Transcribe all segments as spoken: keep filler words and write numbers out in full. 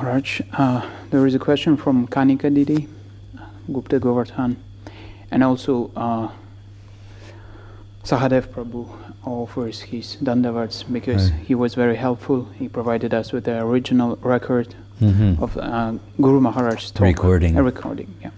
Maharaj. Uh, there is a question from Kanika Didi, Gupta Govardhan, and also uh, Sahadev Prabhu offers his dandavats because right. he was very helpful. He provided us with the original record mm-hmm. of uh, Guru Maharaj's talk. Recording. A recording, yeah.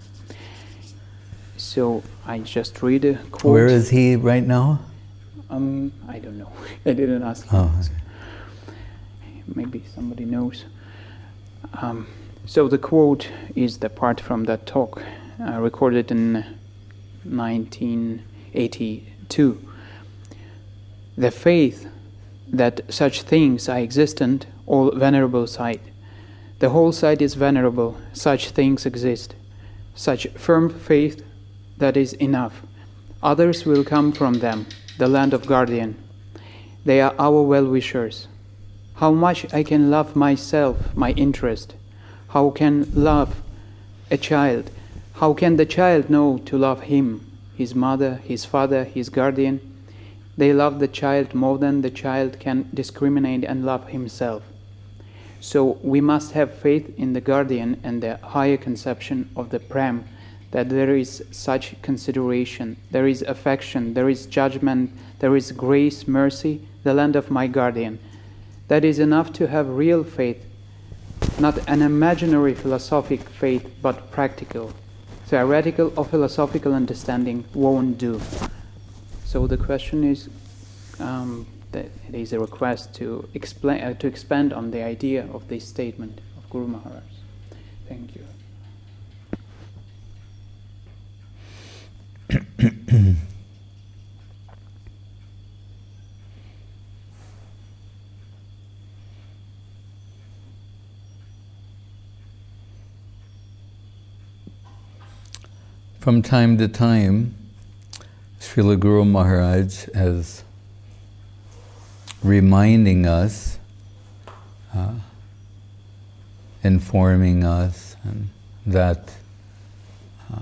So I just read a quote. Where is he right now? Um, I don't know. I didn't ask him. Oh, okay. Maybe somebody knows. Um, so the quote is the part from that talk, uh, recorded in nineteen eighty-two. The faith that such things are existent, all venerable sight. The whole sight is venerable, such things exist. Such firm faith that is enough. Others will come from them, the land of guardian. They are our well-wishers. How much I can love myself, my interest. How can love a child? How can the child know to love him, his mother, his father, his guardian? They love the child more than the child can discriminate and love himself. So we must have faith in the guardian and the higher conception of the Prem, that there is such consideration, there is affection, there is judgment, there is grace, mercy, the land of my guardian. That is enough to have real faith, not an imaginary philosophic faith, but practical. Theoretical or philosophical understanding won't do. So the question is, um, that it is a request to explain, uh, to expand on the idea of this statement of Guru Maharaj. Thank you. From time to time, Srila Guru Maharaj is reminding us, uh, informing us and that uh,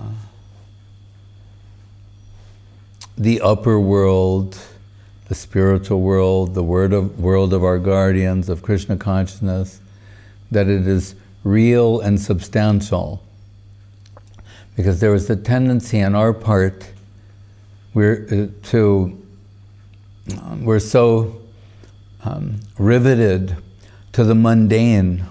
the upper world, the spiritual world, the word of, world of our guardians, of Krishna consciousness, that it is real and substantial. Because there is a tendency on our part, we're uh, to, um, we're so um, riveted to the mundane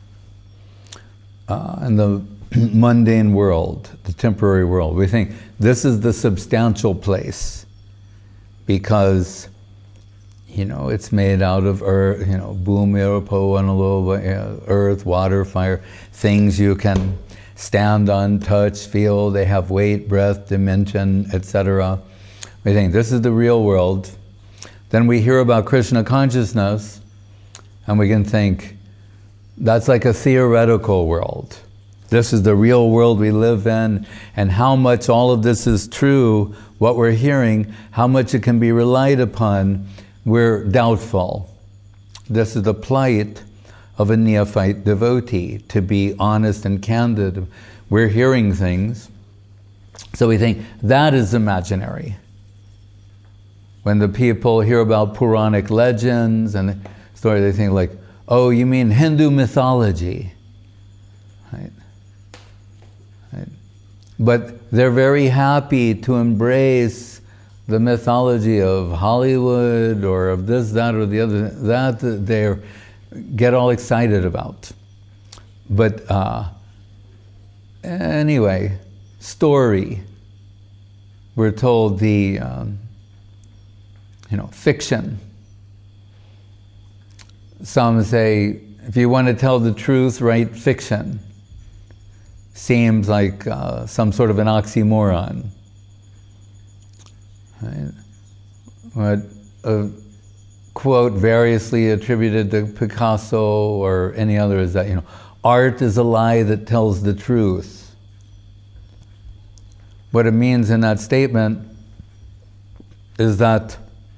uh, and the mundane world, the temporary world. We think this is the substantial place because, you know, it's made out of earth, you know, bhumi, apo, analo, earth, water, fire, things you can stand on, touch, feel, they have weight, breath, dimension, et cetera. We think this is the real world. Then we hear about Krishna consciousness and we can think that's like a theoretical world. This is the real world we live in, and how much all of this is true, what we're hearing, how much it can be relied upon, we're doubtful. This is the plight of a neophyte devotee, to be honest and candid. We're hearing things, so we think that is imaginary. When the people hear about Puranic legends and stories, they think like, oh, you mean Hindu mythology, right? Right? But they're very happy to embrace the mythology of Hollywood or of this, that, or the other. That they get all excited about. But uh, anyway, story. We're told the um, you know fiction. Some say, if you want to tell the truth, write fiction. Seems like uh, some sort of an oxymoron. Right? But a quote variously attributed to Picasso or any other is that, you know, art is a lie that tells the truth. What it means in that statement is that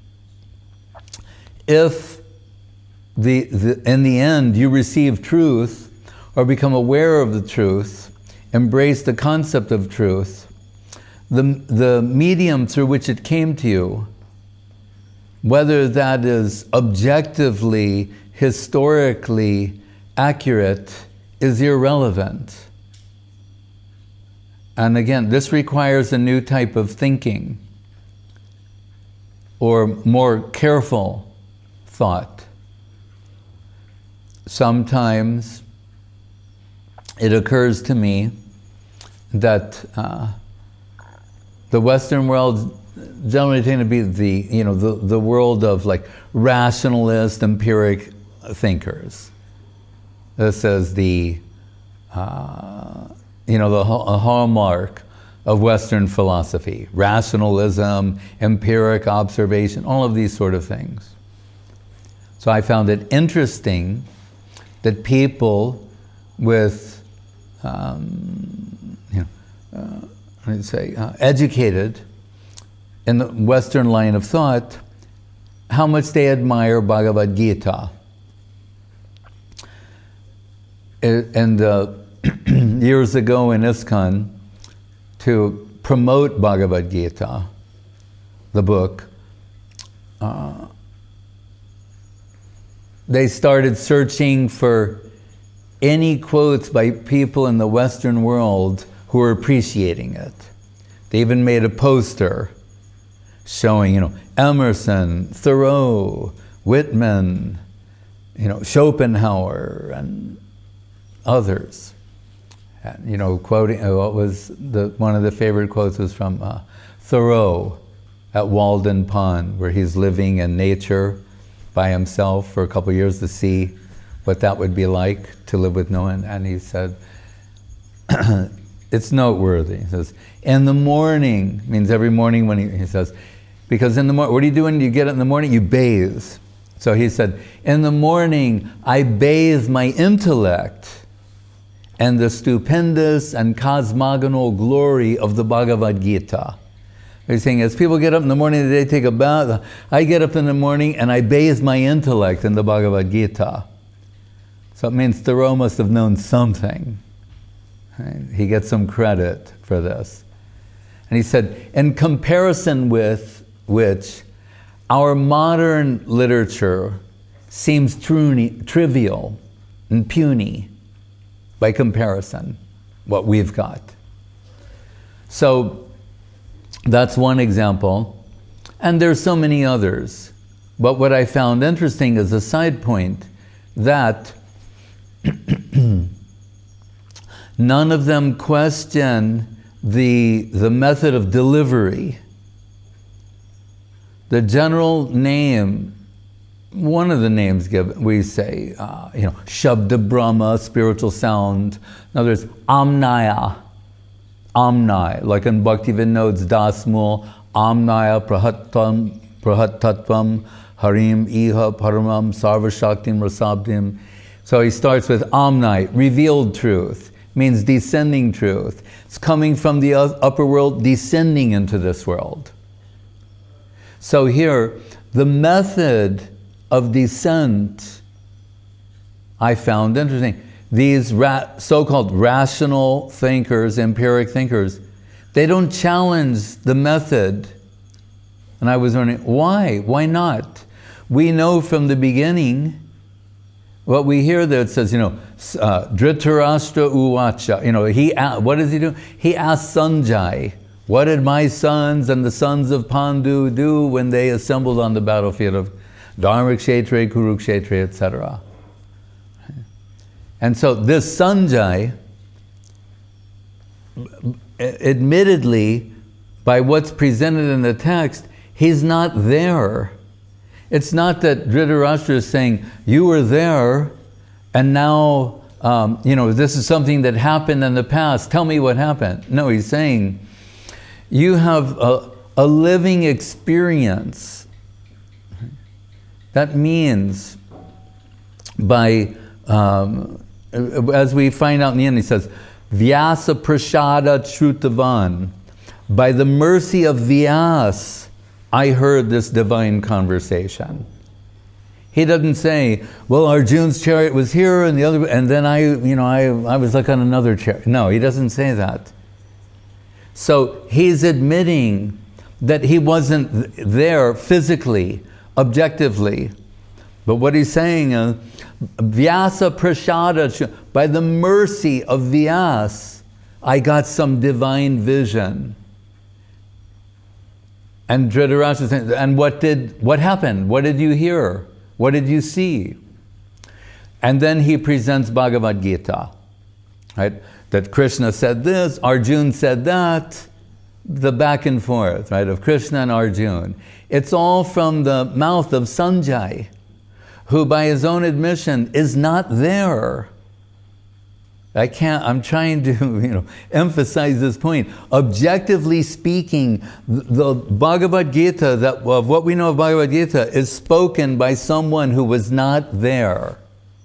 if the, the in the end you receive truth or become aware of the truth, embrace the concept of truth, the, the medium through which it came to you, whether that is objectively, historically accurate is irrelevant. And again, this requires a new type of thinking, or more careful thought. Sometimes it occurs to me that uh, the Western world generally tend to be the, you know, the, the world of like rationalist, empiric thinkers. This is the, uh, you know, the hallmark of Western philosophy. Rationalism, empiric observation, all of these sort of things. So I found it interesting that people with, um, you know, uh, I'd say, uh, educated in the Western line of thought, how much they admire Bhagavad Gita. And uh, years ago in ISKCON, to promote Bhagavad Gita, the book, uh, they started searching for any quotes by people in the Western world who were appreciating it. They even made a poster showing, you know, Emerson, Thoreau, Whitman, you know, Schopenhauer, and others. And, you know, quoting, what was the, one of the favorite quotes was from uh, Thoreau at Walden Pond, where he's living in nature by himself for a couple of years to see what that would be like to live with no one. And he said, it's noteworthy. He says, in the morning, means every morning when he, he says, because in the morning, what are you doing? You get up in the morning, you bathe. So he said, in the morning, I bathe my intellect and the stupendous and cosmogonal glory of the Bhagavad Gita. He's saying, as people get up in the morning, they take a bath. I get up in the morning and I bathe my intellect in the Bhagavad Gita. So it means Thoreau must have known something. Right? He gets some credit for this. And he said, in comparison with which our modern literature seems truly trivial and puny by comparison, what we've got. So that's one example. And there's so many others. But what I found interesting as a side point, that none of them question the, the method of delivery. The general name, one of the names given, we say, uh, you know, Shabda Brahma, spiritual sound. In other words, Amnaya, Amnaya, like in Bhaktivinoda's Dasmul, Amnaya Prahattam, Prahatatvam, Harim Iha Paramam Sarvashaktim Rasabdim. So he starts with Amnaya, revealed truth, means descending truth. It's coming from the upper world, descending into this world. So here, the method of descent I found interesting. These ra- so-called rational thinkers, empiric thinkers, they don't challenge the method. And I was wondering, why? Why not? We know from the beginning, what we hear there, it says, you know, uh, Dhritarashtra Uvacha, you know, he, what does he do? He asks Sanjay, what did my sons and the sons of Pandu do when they assembled on the battlefield of Dharmakshetra, Kurukshetra, et cetera? And so this Sanjay, admittedly, by what's presented in the text, he's not there. It's not that Dhritarashtra is saying, you were there, and now, um, you know, this is something that happened in the past, tell me what happened. No, he's saying, you have a, a living experience. That means, by, um, as we find out in the end, he says, Vyasa Prashada Shrutavan. By the mercy of Vyas, I heard this divine conversation. He doesn't say, well, Arjuna's chariot was here and the other, and then I, you know, I, I was like on another chariot. No, he doesn't say that. So he's admitting that he wasn't there physically, objectively, But what he's saying is, Vyasa Prashada, by the mercy of Vyas, I got some divine vision. And Dhritarashtra saying, and what did, what happened? What did you hear? What did you see? And then he presents Bhagavad Gita, right? That Krishna said this, Arjuna said that, the back and forth, right, of Krishna and Arjuna. It's all from the mouth of Sanjay, who by his own admission is not there. I can't, I'm trying to, you know, emphasize this point. Objectively speaking, the Bhagavad Gita, that, of what we know of Bhagavad Gita, is spoken by someone who was not there.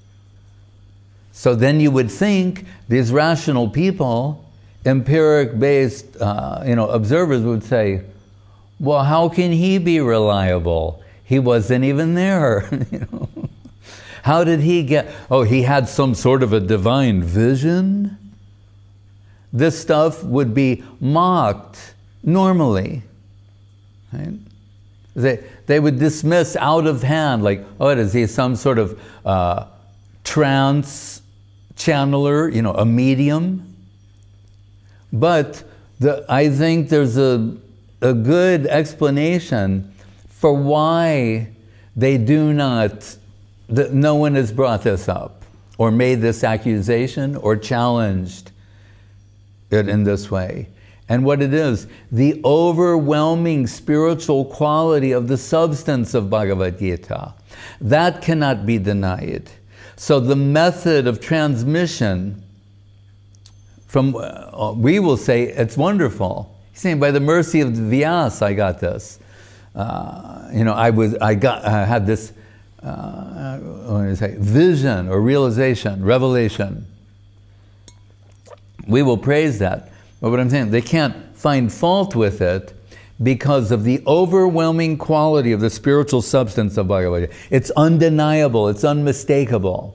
So then you would think these rational people, empiric-based, uh, you know, observers would say, well, how can he be reliable? He wasn't even there. You know? How did he get, oh, he had some sort of a divine vision? This stuff would be mocked normally. Right? They, they would dismiss out of hand, like, oh, is he some sort of uh, trance channeler, you know, a medium? But the, I think there's a, a good explanation for why they do not, that no one has brought this up or made this accusation or challenged it in this way. And what it is, the overwhelming spiritual quality of the substance of Bhagavad Gita, that cannot be denied. So the method of transmission, from, uh, we will say it's wonderful. He's saying, by the mercy of Vyas, I got this. Uh, you know, I was, I got, I had this, uh, what do you say, vision or realization, revelation. We will praise that. But what I'm saying, they can't find fault with it because of the overwhelming quality of the spiritual substance of Bhagavad Gita. It's undeniable, it's unmistakable.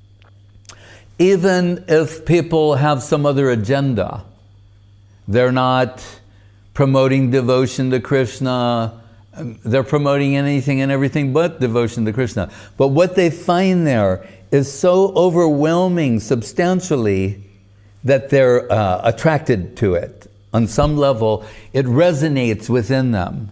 Even if people have some other agenda, they're not promoting devotion to Krishna, they're promoting anything and everything but devotion to Krishna. But what they find there is so overwhelming substantially that they're uh, attracted to it. On some level, it resonates within them.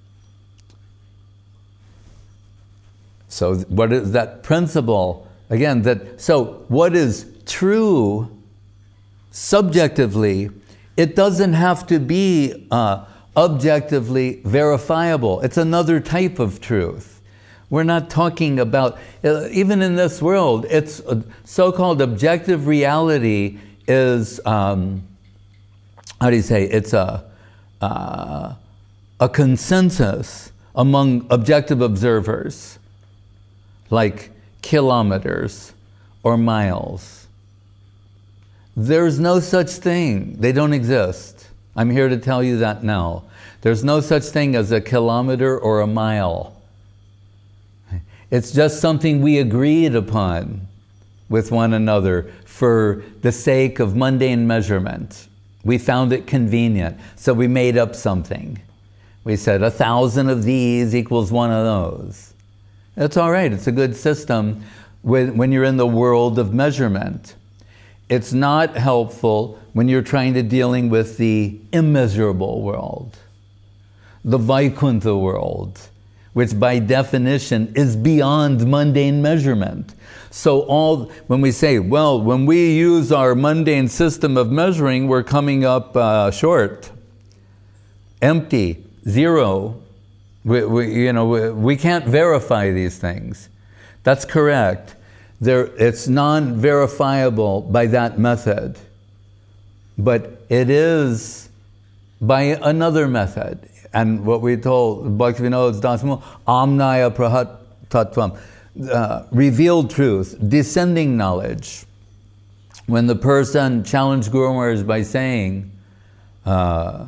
So what is that principle? Again, that, so what is true subjectively, it doesn't have to be uh, objectively verifiable. It's another type of truth. We're not talking about, uh, even in this world, it's uh, so-called objective reality is, um, how do you say, it's a, uh, a consensus among objective observers, like kilometers or miles. There's no such thing. They don't exist. I'm here to tell you that now. There's no such thing as a kilometer or a mile. It's just something we agreed upon with one another for the sake of mundane measurement. We found it convenient, so we made up something. We said a thousand of these equals one of those. It's all right, it's a good system when, when you're in the world of measurement. It's not helpful when you're trying to dealing with the immeasurable world, the Vaikuntha world, which by definition is beyond mundane measurement. So all, when we say, well, when we use our mundane system of measuring, we're coming up uh, short, empty, zero. We, we, you know, we, we can't verify these things. That's correct. There, it's non-verifiable by that method. But it is by another method. And what we told Bhaktivinoda Dasmo, Amnaya Prahat Tattvam, uh, revealed truth, descending knowledge. When the person challenged Guru Maharaj by saying, uh,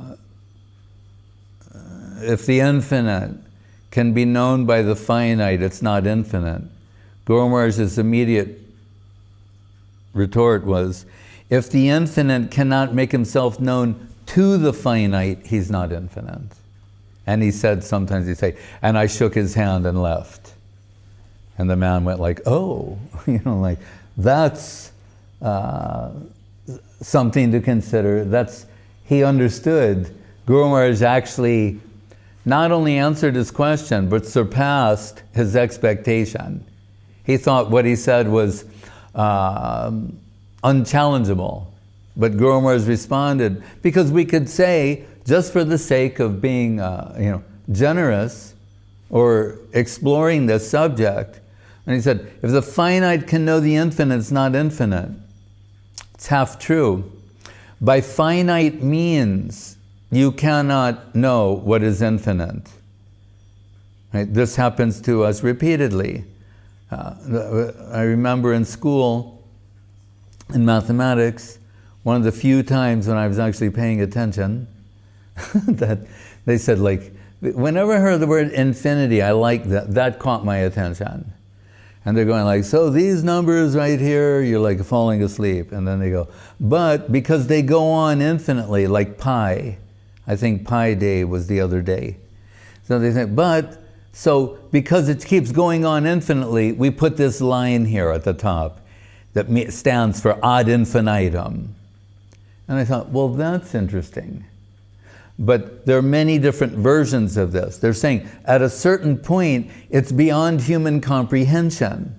if the infinite can be known by the finite, it's not infinite. Guru Maharaj's immediate retort was, if the infinite cannot make himself known to the finite, he's not infinite. And he said, sometimes he'd say, and I shook his hand and left. And the man went like, oh, you know, like, that's uh, something to consider. That's, he understood. Guru Maharaj actually not only answered his question, but surpassed his expectation. He thought what he said was uh, unchallengeable. But Guru Maharaj responded, because we could say, just for the sake of being uh, you know, generous or exploring this subject, and he said, if the finite can know the infinite, it's not infinite. It's half true. By finite means, you cannot know what is infinite. Right? This happens to us repeatedly. Uh, I remember in school, in mathematics, one of the few times when I was actually paying attention, that they said, like, whenever I heard the word infinity, I liked that. That caught my attention. And they're going like, so these numbers right here, you're like falling asleep. And then they go, but because they go on infinitely, like pi. I think Pi Day was the other day. So they think, but, so because it keeps going on infinitely, we put this line here at the top that stands for ad infinitum. And I thought, well, that's interesting. But there are many different versions of this. They're saying at a certain point, it's beyond human comprehension.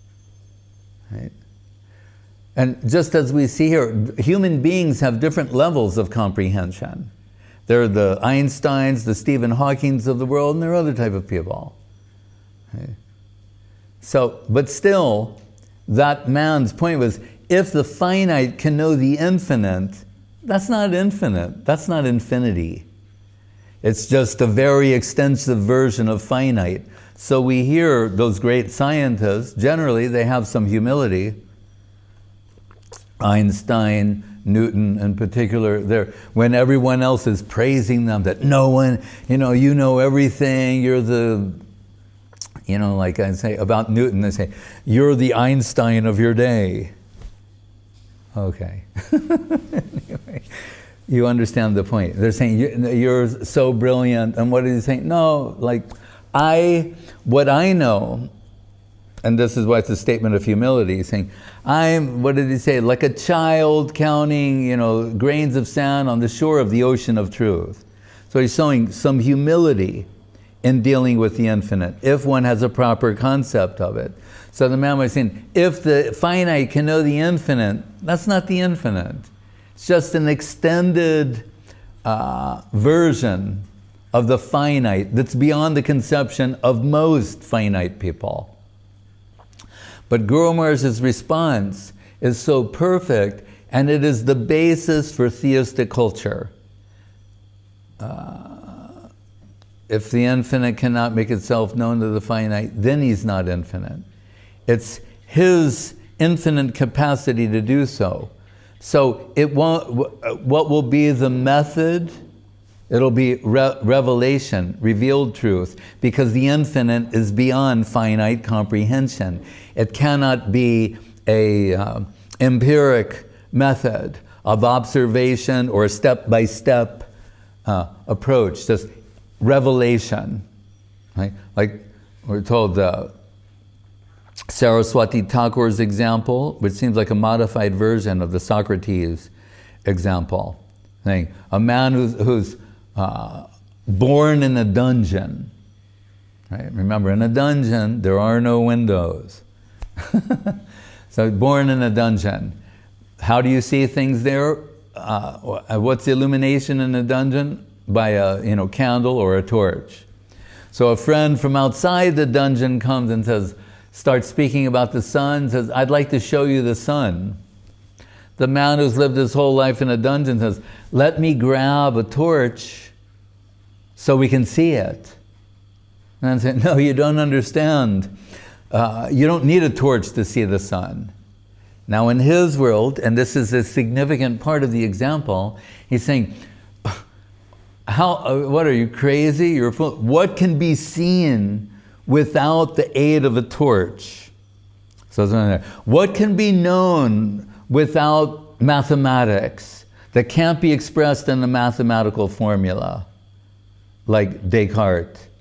Right? And just as we see here, human beings have different levels of comprehension. There are the Einsteins, the Stephen Hawkings of the world, and there are other type of people. Right? So, but still, that man's point was, if the finite can know the infinite, that's not infinite. That's not infinity. It's just a very extensive version of finite. So we hear those great scientists, generally they have some humility. Einstein, Newton in particular, they're, when everyone else is praising them, that no one, you know, you know everything, you're the, you know, like I say about Newton, they say, you're the Einstein of your day. Okay. Anyway, you understand the point. They're saying, you're so brilliant, and what is he saying? No, like, I, what I know, and this is why it's a statement of humility, he's saying, I'm, what did he say, like a child counting, you know, grains of sand on the shore of the ocean of truth. So he's showing some humility in dealing with the infinite, if one has a proper concept of it. So the man was saying, if the finite can know the infinite, that's not the infinite. It's just an extended uh, version of the finite that's beyond the conception of most finite people. But Guru Maharaj's response is so perfect, and it is the basis for theistic culture. Uh, if the infinite cannot make itself known to the finite, then he's not infinite. It's his infinite capacity to do so. So it won't, what will be the method? It'll be re revelation, revealed truth, because the infinite is beyond finite comprehension. It cannot be a uh, empiric method of observation or a step-by-step uh, approach, just revelation. Right? Like we're told, uh, Saraswati Thakur's example, which seems like a modified version of the Socrates example. Saying, a man who's, who's uh, born in a dungeon. Right? Remember, in a dungeon, there are no windows. So born in a dungeon. How do you see things there? Uh, what's the illumination in a dungeon? By a you know, candle or a torch. So a friend from outside the dungeon comes and says, starts speaking about the sun, says, I'd like to show you the sun. The man who's lived his whole life in a dungeon says, let me grab a torch so we can see it. And I say, no, you don't understand. Uh, you don't need a torch to see the sun. Now in his world, and this is a significant part of the example, he's saying, how, uh, what are you, crazy? You're full. What can be seen without the aid of a torch? So what can be known without mathematics that can't be expressed in a mathematical formula, like Descartes?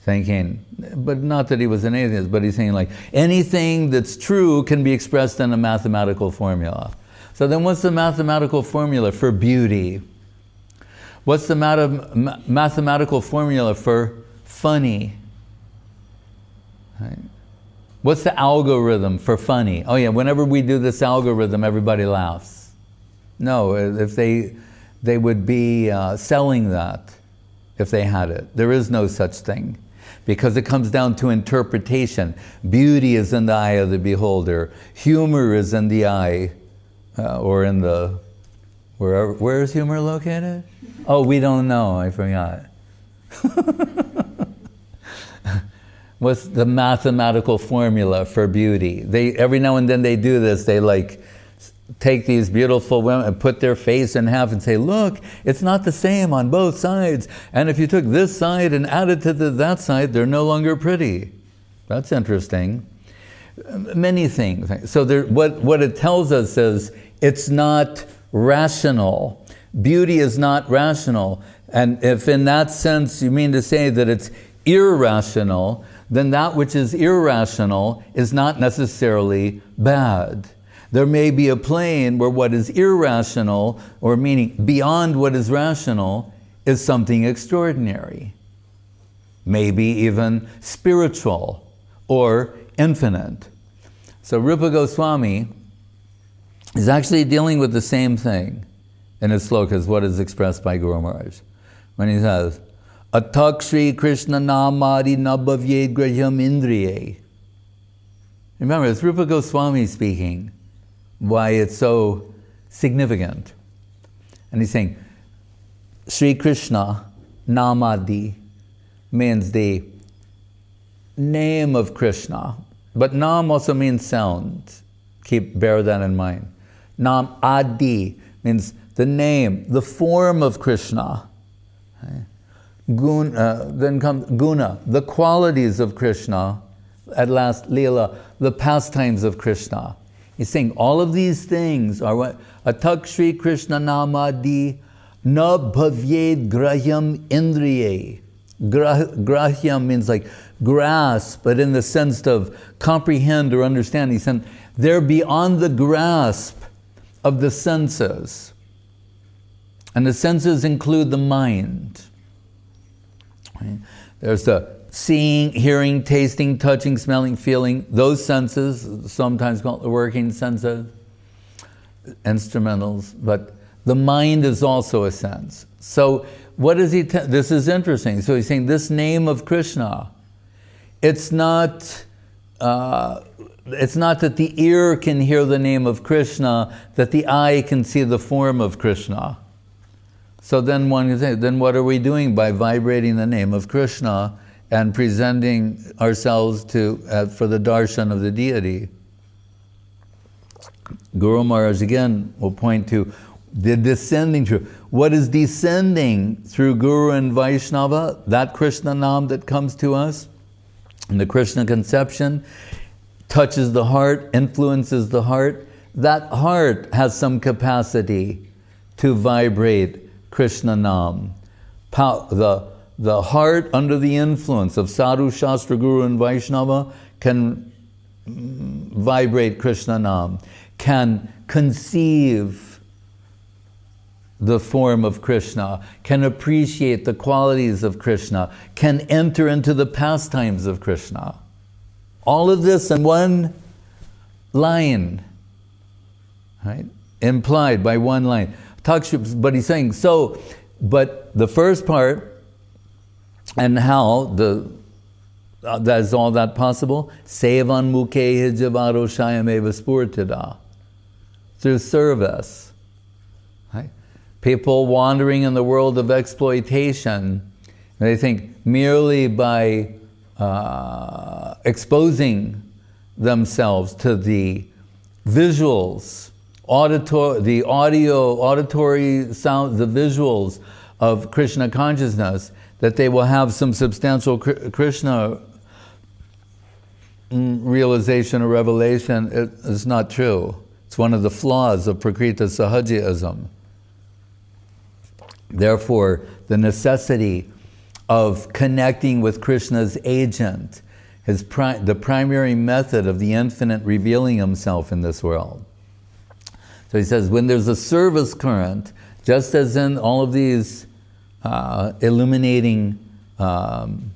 thinking, but not that he was an atheist, but he's saying like, anything that's true can be expressed in a mathematical formula. So then what's the mathematical formula for beauty? What's the math- ma- mathematical formula for funny? Right? What's the algorithm for funny? Oh yeah, whenever we do this algorithm, everybody laughs. No, if they, they would be uh, selling that if they had it. There is no such thing. Because it comes down to interpretation. Beauty is in the eye of the beholder. Humor is in the eye, uh, or in the, wherever, where is humor located? Oh, we don't know, I forgot. What's the mathematical formula for beauty? They, every now and then they do this, they like, take these beautiful women and put their face in half and say, look, it's not the same on both sides. And if you took this side and added to the, that side, they're no longer pretty. That's interesting. Many things. So there, what, what it tells us is it's not rational. Beauty is not rational. And if in that sense you mean to say that it's irrational, then that which is irrational is not necessarily bad. There may be a plane where what is irrational, or meaning beyond what is rational, is something extraordinary. Maybe even spiritual or infinite. So Rupa Goswami is actually dealing with the same thing in his slokas, what is expressed by Guru Maharaj. When he says, Atak Shri Krishna Namadi Nabhavyed Grahyam Indriye. Remember, it's Rupa Goswami speaking. Why it's so significant. And he's saying, Sri Krishna, Namadi, means the name of Krishna. But Nam also means sound. Keep, bear that in mind. Nam Adi means the name, the form of Krishna. Okay. Gun, uh, then comes Guna, the qualities of Krishna. At last, Leela, the pastimes of Krishna. He's saying all of these things are what? Atak Shri Krishna Namadi na bhavyed grahyam indriye. Grahyam means like grasp, but in the sense of comprehend or understand. He's saying they're beyond the grasp of the senses. And the senses include the mind. Right? There's the seeing, hearing, tasting, touching, smelling, feeling, those senses, sometimes called the working senses, instrumentals, but the mind is also a sense. So what is he, te- this is interesting. So he's saying this name of Krishna, it's not, uh, it's not that the ear can hear the name of Krishna, that the eye can see the form of Krishna. So then one can say, then what are we doing by vibrating the name of Krishna and presenting ourselves to uh, for the darshan of the deity? Guru Maharaj again will point to the descending through. What is descending through Guru and Vaishnava? That Krishna Nam that comes to us, and the Krishna conception, touches the heart, influences the heart. That heart has some capacity to vibrate Krishna Nam. Pa- the The heart, under the influence of Sadhu, Shastra, Guru, and Vaishnava, can vibrate Krishna Nam, can conceive the form of Krishna, can appreciate the qualities of Krishna, can enter into the pastimes of Krishna. All of this in one line, right? Implied by one line. But he's saying, so, but the first part, and how the uh, that is all that possible? Sevan mukhe hijavaro shayameva spurtida. Through service. Right? People wandering in the world of exploitation, they think merely by uh, exposing themselves to the visuals, auditor, the audio, auditory sounds, the visuals of Krishna consciousness, that they will have some substantial Krishna realization or revelation. It is not true. It's one of the flaws of Prakriti Sahajaism. Therefore, the necessity of connecting with Krishna's agent, his pri- the primary method of the infinite revealing himself in this world. So he says, when there's a service current, just as in all of these uh, illuminating, um,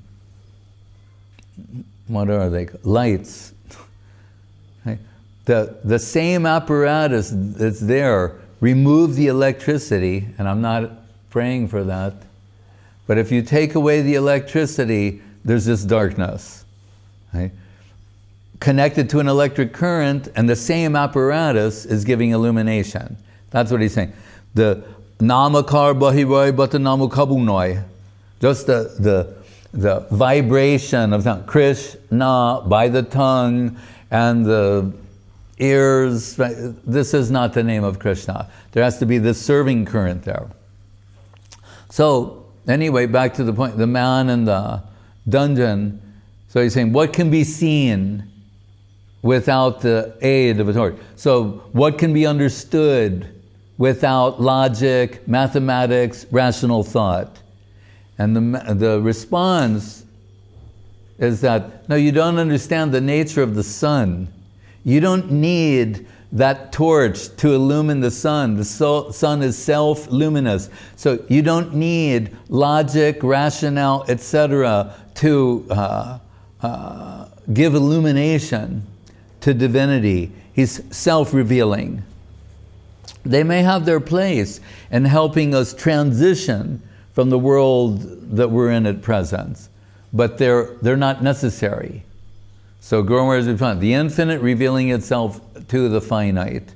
what are they, lights, right? the, the same apparatus that's there, remove the electricity, and I'm not praying for that, but if you take away the electricity, there's this darkness. Right? Connected to an electric current, and the same apparatus is giving illumination. That's what he's saying. The namakar bahivai bata namukabunoi, just the, the, the vibration of sound, Krishna by the tongue and the ears, this is not the name of Krishna. There has to be this serving current there. So, anyway, back to the point, the man in the dungeon, so he's saying, what can be seen without the aid of a torch? So, what can be understood without logic, mathematics, rational thought? And the, the response is that, no, you don't understand the nature of the sun. You don't need that torch to illumine the sun. The so, sun is self-luminous. So you don't need logic, rationale, et cetera to uh, uh, give illumination to divinity. He's self-revealing. They may have their place in helping us transition from the world that we're in at present, but they're, they're not necessary. So Guru Maharaj is the infinite revealing itself to the finite.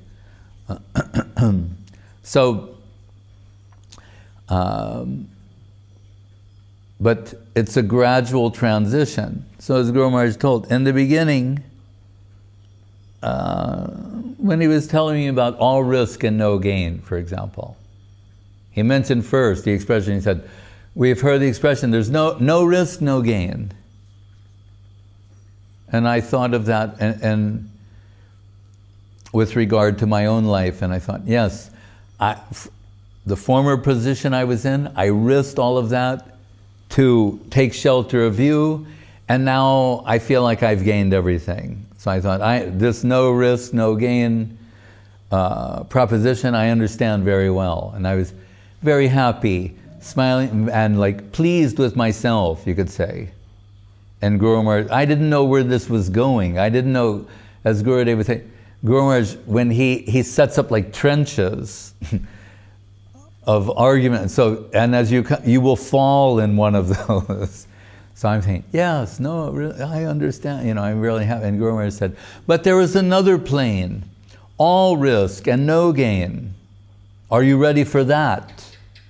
So, um, but it's a gradual transition. So as Guru Maharaj told, in the beginning, uh, when he was telling me about all risk and no gain, for example, he mentioned first the expression, he said, we've heard the expression, there's no, no risk, no gain. And I thought of that and, and with regard to my own life, and I thought, yes, I, the former position I was in, I risked all of that to take shelter of you, and now I feel like I've gained everything. So I thought, I, this no risk, no gain uh, proposition, I understand very well. And I was very happy, smiling, and like pleased with myself, you could say. And Guru Maharaj, I didn't know where this was going. I didn't know, as Gurudev would say, Guru Maharaj, when he, he sets up like trenches of argument, so, and as you, you will fall in one of those. So I'm saying, yes, no, really, I understand, you know, I'm really happy. And Guru Maharaj said, but there is another plane, all risk and no gain. Are you ready for that?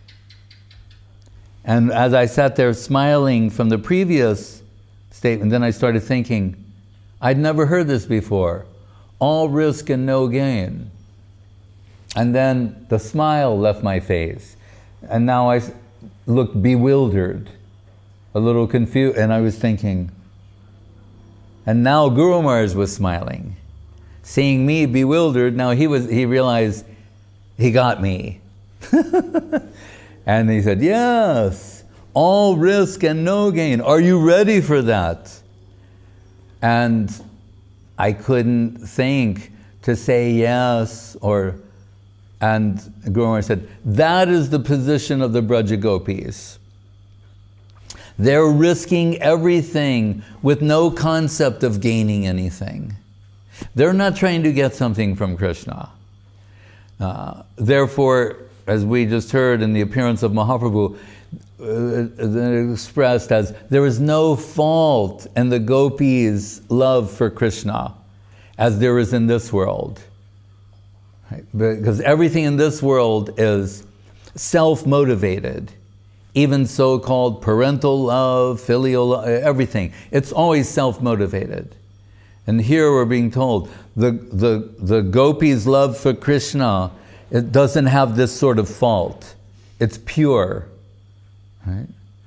And as I sat there smiling from the previous statement, then I started thinking, I'd never heard this before. All risk and no gain. And then the smile left my face. And now I looked bewildered, a little confused, and I was thinking, and now Guru Maharaj was smiling. Seeing me bewildered, now he was he realized he got me. And he said, yes, all risk and no gain. Are you ready for that? And I couldn't think to say yes, or, and Guru Maharaj said, that is the position of the Braja Gopis. They're risking everything with no concept of gaining anything. They're not trying to get something from Krishna. Uh, therefore, as we just heard in the appearance of Mahaprabhu, uh, expressed as, there is no fault in the gopis' love for Krishna as there is in this world. Right? Because everything in this world is self-motivated. Even so-called parental love, filial love, everything. It's always self-motivated. And here we're being told, the, the, the gopis' love for Krishna, it doesn't have this sort of fault. It's pure. Right?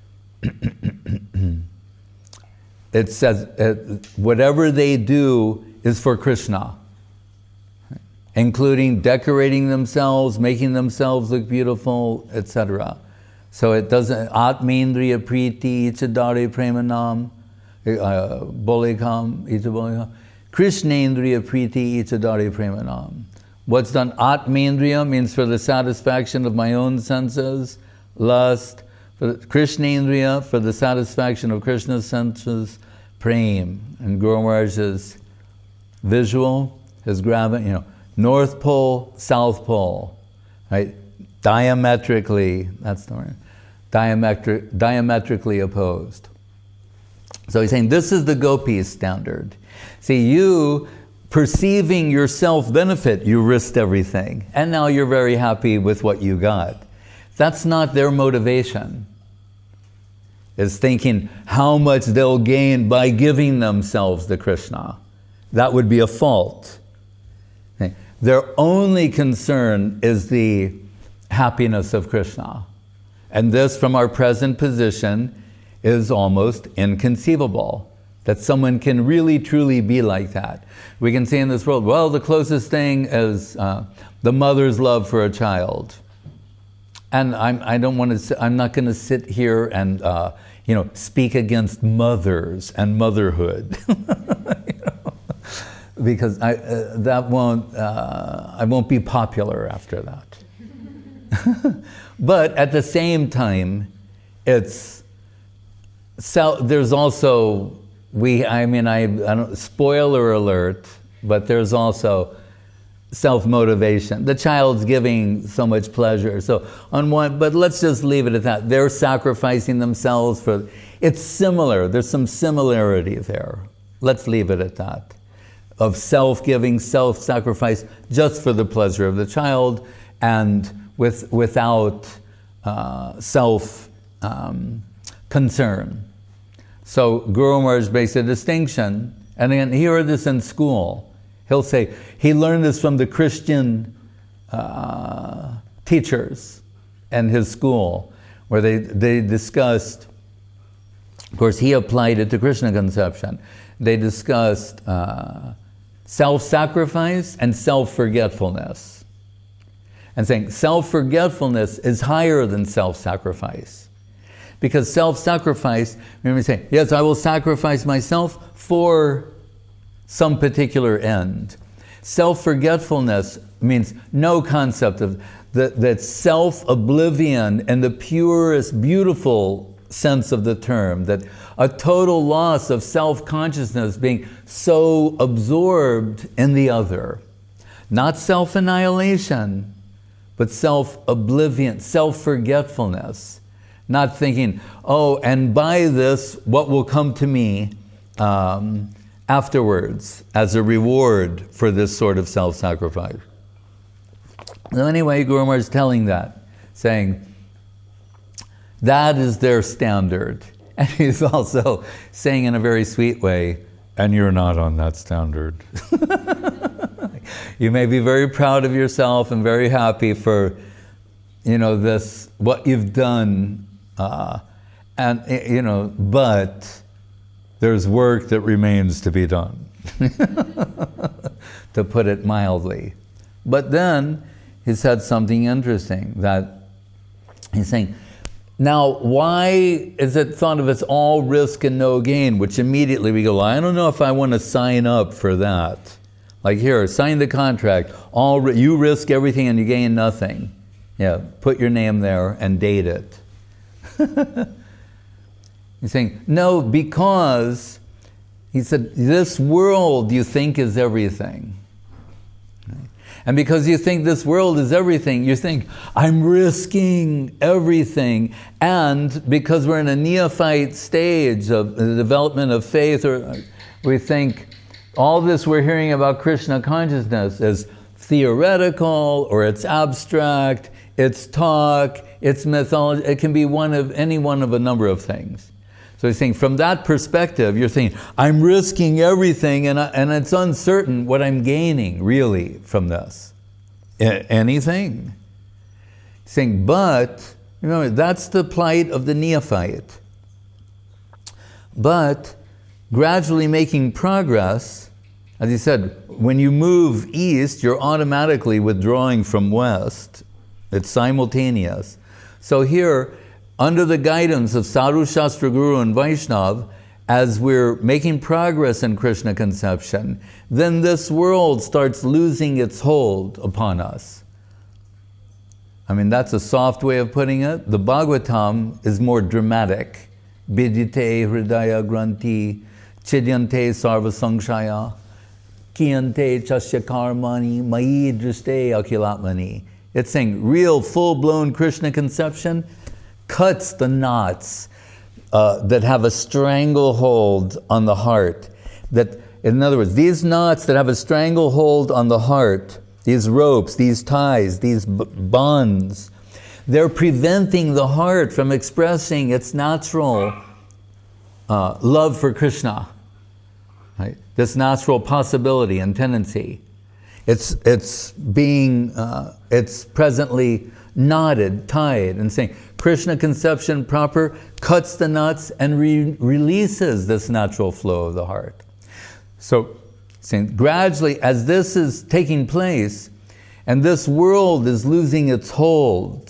It says uh, whatever they do is for Krishna, right? Including decorating themselves, making themselves look beautiful, et cetera. So it doesn't, Atmendriya Priti Ichadari Premanam, uh, Bolikam, Ichabolikam, Krishnendriya Priti Ichadari Premanam. What's done? Atmendriya means for the satisfaction of my own senses, lust, for the, Krishnendriya for the satisfaction of Krishna's senses, prem. And Guru Maharaj's visual, his gravity, you know, North Pole, South Pole, right? Diametrically, that's the word, diametric, diametrically opposed. So he's saying this is the Gopi standard. See, you perceiving your self-benefit, you risked everything, and now you're very happy with what you got. That's not their motivation. It's thinking how much they'll gain by giving themselves to Krishna. That would be a fault. Okay. Their only concern is the happiness of Krishna. And this, from our present position, is almost inconceivable. That someone can really, truly be like that. We can see in this world, well, the closest thing is uh, the mother's love for a child. And I'm, I don't want to. I'm not going to sit here and, uh, you know, speak against mothers and motherhood, you know? Because I uh, that won't. Uh, I won't be popular after that. But at the same time, it's so, there's also. We, I mean, I, I don't, spoiler alert, but there's also self-motivation. The child's giving so much pleasure. So on one, but let's just leave it at that. They're sacrificing themselves for, it's similar. There's some similarity there. Let's leave it at that. Of self-giving, self-sacrifice, just for the pleasure of the child, and with without uh, self-concern. Um, So Guru Maharaj makes a distinction, and again, he heard this in school. He'll say, he learned this from the Christian uh, teachers in his school, where they, they discussed, of course he applied it to Krishna conception, they discussed uh, self-sacrifice and self-forgetfulness. And saying self-forgetfulness is higher than self-sacrifice. Because self-sacrifice, remember saying, yes, I will sacrifice myself for some particular end. Self-forgetfulness means no concept of the, that self-oblivion in the purest, beautiful sense of the term, that a total loss of self-consciousness, being so absorbed in the other. Not self-annihilation, but self-oblivion, self-forgetfulness. Not thinking, oh, and by this, what will come to me um, afterwards as a reward for this sort of self-sacrifice. So anyway, Guru Maharaj is telling that, saying, that is their standard. And he's also saying in a very sweet way, and you're not on that standard. You may be very proud of yourself and very happy for, you know, this, what you've done. Uh, and, you know, but there's work that remains to be done, to put it mildly. But then he said something interesting, that he's saying, now why is it thought of as all risk and no gain, which immediately we go, I don't know if I want to sign up for that. Like here, sign the contract, all ri- you risk everything and you gain nothing. Yeah, put your name there and date it. He's saying, no, because, he said, this world you think is everything. And because you think this world is everything, you think, I'm risking everything. And because we're in a neophyte stage of the development of faith, or we think all this we're hearing about Krishna consciousness is theoretical, or it's abstract, it's talk, it's mythology, it can be one of any one of a number of things. So he's saying, from that perspective, you're saying, I'm risking everything, and I, and it's uncertain what I'm gaining, really, from this. A- anything. He's saying, but, remember, that's the plight of the neophyte. But, gradually making progress, as he said, when you move east, you're automatically withdrawing from west. It's simultaneous. So here, under the guidance of Sadhu, Shastra, Guru, and Vaishnav, as we're making progress in Krishna conception, then this world starts losing its hold upon us. I mean, that's a soft way of putting it. The Bhagavatam is more dramatic. Bidite hridaya granti, chidyante sarva samshaya, kiyante chasya karmani, mayi driste akilatmani. It's saying real full-blown Krishna conception cuts the knots uh, that have a stranglehold on the heart. That, in other words, these knots that have a stranglehold on the heart, these ropes, these ties, these b- bonds, they're preventing the heart from expressing its natural uh, love for Krishna, right? This natural possibility and tendency. It's it's being uh, it's presently knotted, tied, and saying Krishna conception proper cuts the knots and re- releases this natural flow of the heart. So, saying gradually, as this is taking place, and this world is losing its hold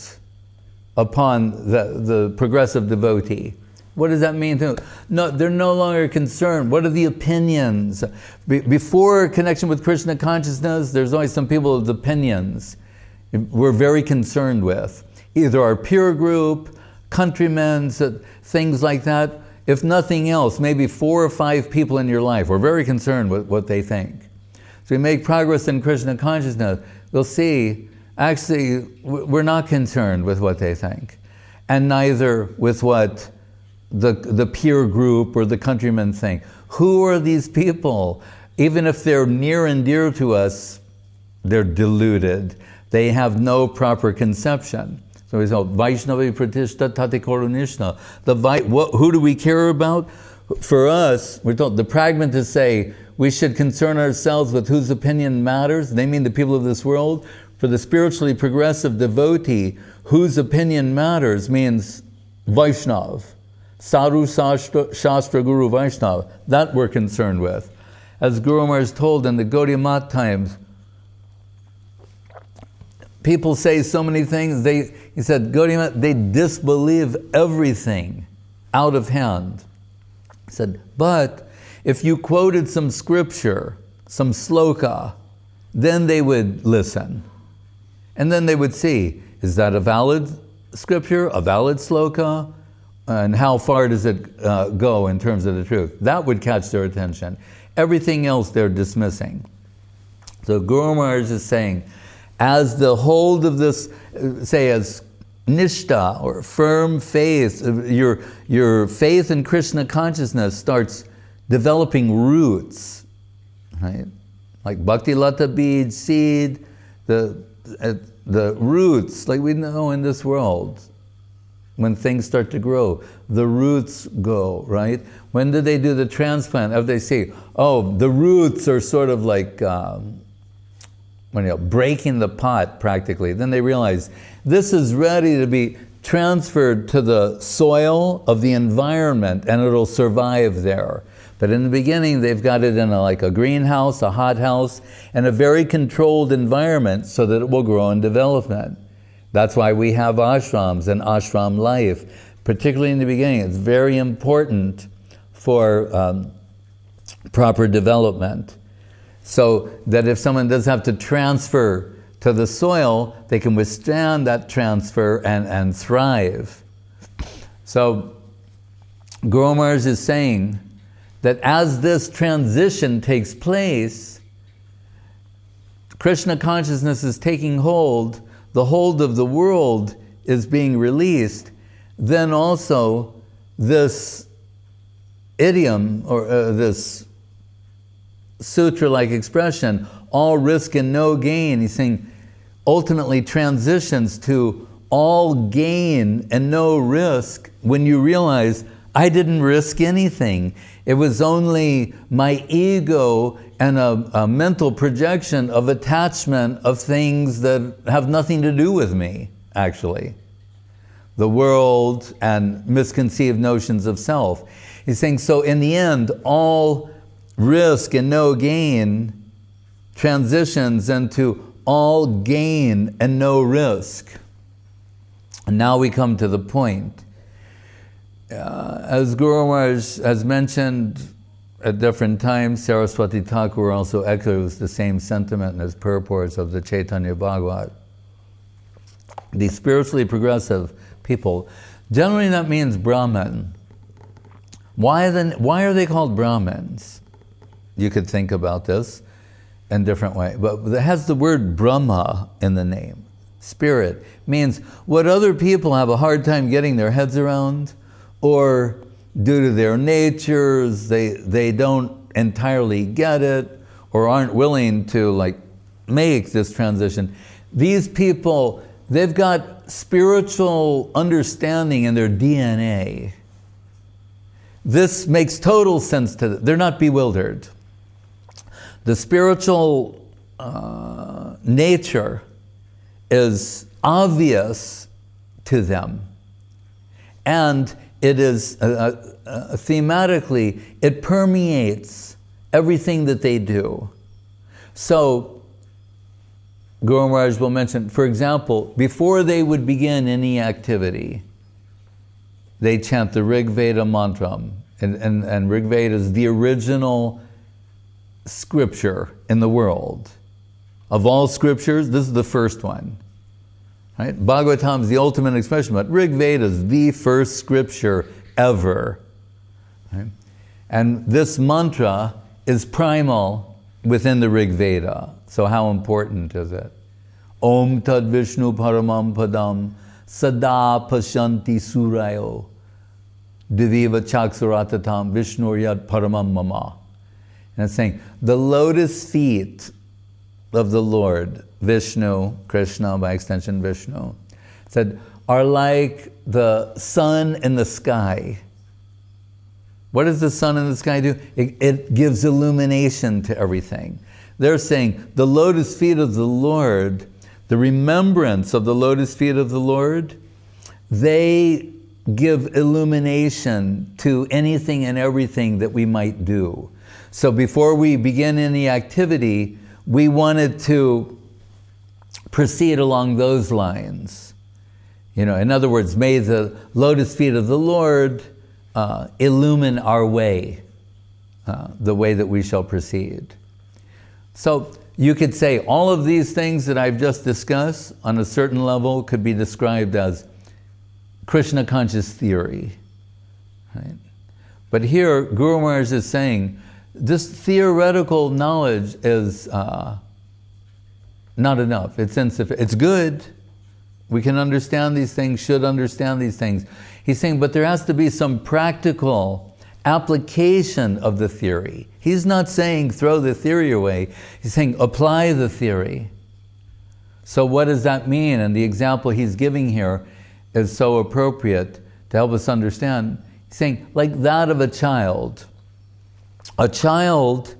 upon the, the progressive devotee. What does that mean? No, they're no longer concerned. What are the opinions? Be- before connection with Krishna consciousness, there's always some people with opinions we're very concerned with. Either our peer group, countrymen, things like that. If nothing else, maybe four or five people in your life, we're very concerned with what they think. So we make progress in Krishna consciousness, we'll see, actually, we're not concerned with what they think. And neither with what the, the peer group or the countrymen think. Who are these people? Even if they're near and dear to us, they're deluded. They have no proper conception. So we say, Vaishnavi Pratishta Tati Korunishna. The what, who do we care about? For us, we're told, the pragmatists say we should concern ourselves with whose opinion matters. They mean the people of this world. For the spiritually progressive devotee, whose opinion matters means Vaishnav. Sadhu, Shastra, Shastra, Guru, Vaishnav. That we're concerned with. As Guru Maharaj told in the Gaudiya Math times, people say so many things. They, he said, Gaudiya Math, they disbelieve everything out of hand. He said, but if you quoted some scripture, some sloka, then they would listen. And then they would see, is that a valid scripture, a valid sloka? And how far does it uh, go in terms of the truth? That would catch their attention. Everything else they're dismissing. So Guru Maharaj is saying, as the hold of this, say as nishta, or firm faith, your, your faith in Krishna consciousness starts developing roots, right? Like bhakti lata bead, seed, the, uh, the roots, like we know in this world, when things start to grow, the roots go, right? When did they do the transplant? After they see, oh, the roots are sort of like, um, when, you know, breaking the pot practically, then they realize this is ready to be transferred to the soil of the environment and it'll survive there. But in the beginning, they've got it in a, like a greenhouse, a hothouse, and a very controlled environment so that it will grow in development. That's why we have ashrams and ashram life. Particularly in the beginning, it's very important for um, proper development. So that if someone does have to transfer to the soil, they can withstand that transfer and, and thrive. So Guru Maharaj is saying that as this transition takes place, Krishna consciousness is taking hold, the hold of the world is being released, then also this idiom, or uh, this sutra-like expression, all risk and no gain, he's saying, ultimately transitions to all gain and no risk when you realize, I didn't risk anything. It was only my ego and a, a mental projection of attachment of things that have nothing to do with me, actually. The world and misconceived notions of self. He's saying, so in the end, all risk and no gain transitions into all gain and no risk. And now we come to the point. uh, as Guru Maharaj has mentioned at different times, Saraswati Thakur also echoes the same sentiment in his purports of the Chaitanya Bhagavat. The spiritually progressive people, generally that means Brahman. Why then? Why are they called Brahmins? You could think about this in a different way, but it has the word Brahma in the name. Spirit means what other people have a hard time getting their heads around, or due to their natures, they they don't entirely get it, or aren't willing to like make this transition. These people, they've got spiritual understanding in their D N A. This makes total sense to them. They're not bewildered. The spiritual uh, nature is obvious to them. And it is, uh, uh, thematically, it permeates everything that they do. So, Guru Maharaj will mention, for example, before they would begin any activity, they chant the Rig Veda mantra. And, and, and Rig Veda is the original scripture in the world. Of all scriptures, this is the first one. Right? Bhagavatam is the ultimate expression, but Rig Veda is the first scripture ever. Right? And this mantra is primal within the Rig Veda. So how important is it? Om Tad Vishnu Paramam Padam Sada Pashanti Surayo Diviva Chaksuratatam Vishnu Yad Paramam Mama. And it's saying, the lotus feet of the Lord, Vishnu, Krishna, by extension Vishnu, said, are like the sun in the sky. What does the sun in the sky do? It, it gives illumination to everything. They're saying the lotus feet of the Lord, the remembrance of the lotus feet of the Lord, they give illumination to anything and everything that we might do. So before we begin any activity, we wanted to proceed along those lines. You know, in other words, may the lotus feet of the Lord uh, illumine our way, uh, the way that we shall proceed. So you could say all of these things that I've just discussed on a certain level could be described as Krishna conscious theory. Right? But here, Guru Maharaj is saying, this theoretical knowledge is uh, not enough. It's insufficient. It's good. We can understand these things, should understand these things. He's saying, but there has to be some practical application of the theory. He's not saying throw the theory away. He's saying apply the theory. So what does that mean? And the example he's giving here is so appropriate to help us understand. He's saying, like that of a child. A child,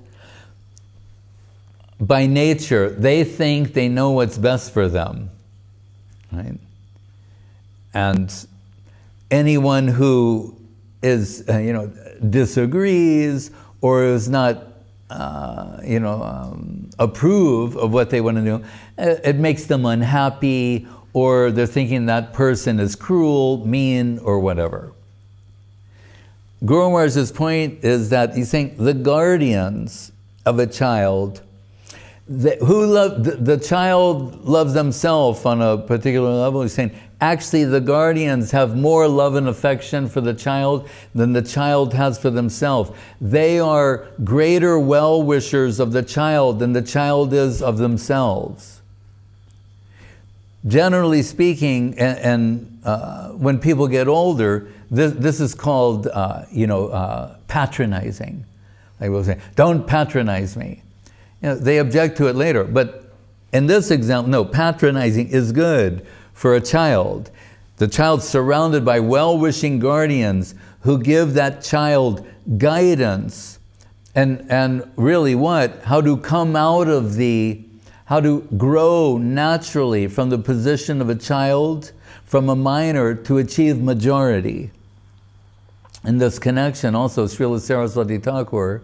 by nature, they think they know what's best for them, right? And anyone who is, uh, you know, disagrees or is not, uh, you know, um, approve of what they want to do, it makes them unhappy, or they're thinking that person is cruel, mean, or whatever. Guru Maharaj's point is that he's saying the guardians of a child, the, who love, the, the child loves themselves on a particular level. He's saying actually the guardians have more love and affection for the child than the child has for themselves. They are greater well-wishers of the child than the child is of themselves. Generally speaking, and, and uh, when people get older, this, this is called, uh, you know, uh, patronizing. They will say, "Don't patronize me." You know, they object to it later, but in this example, no, patronizing is good for a child. The child's surrounded by well-wishing guardians who give that child guidance, and and really what? How to come out of the how to grow naturally from the position of a child, from a minor, to achieve majority. In this connection, also, Srila Saraswati Thakur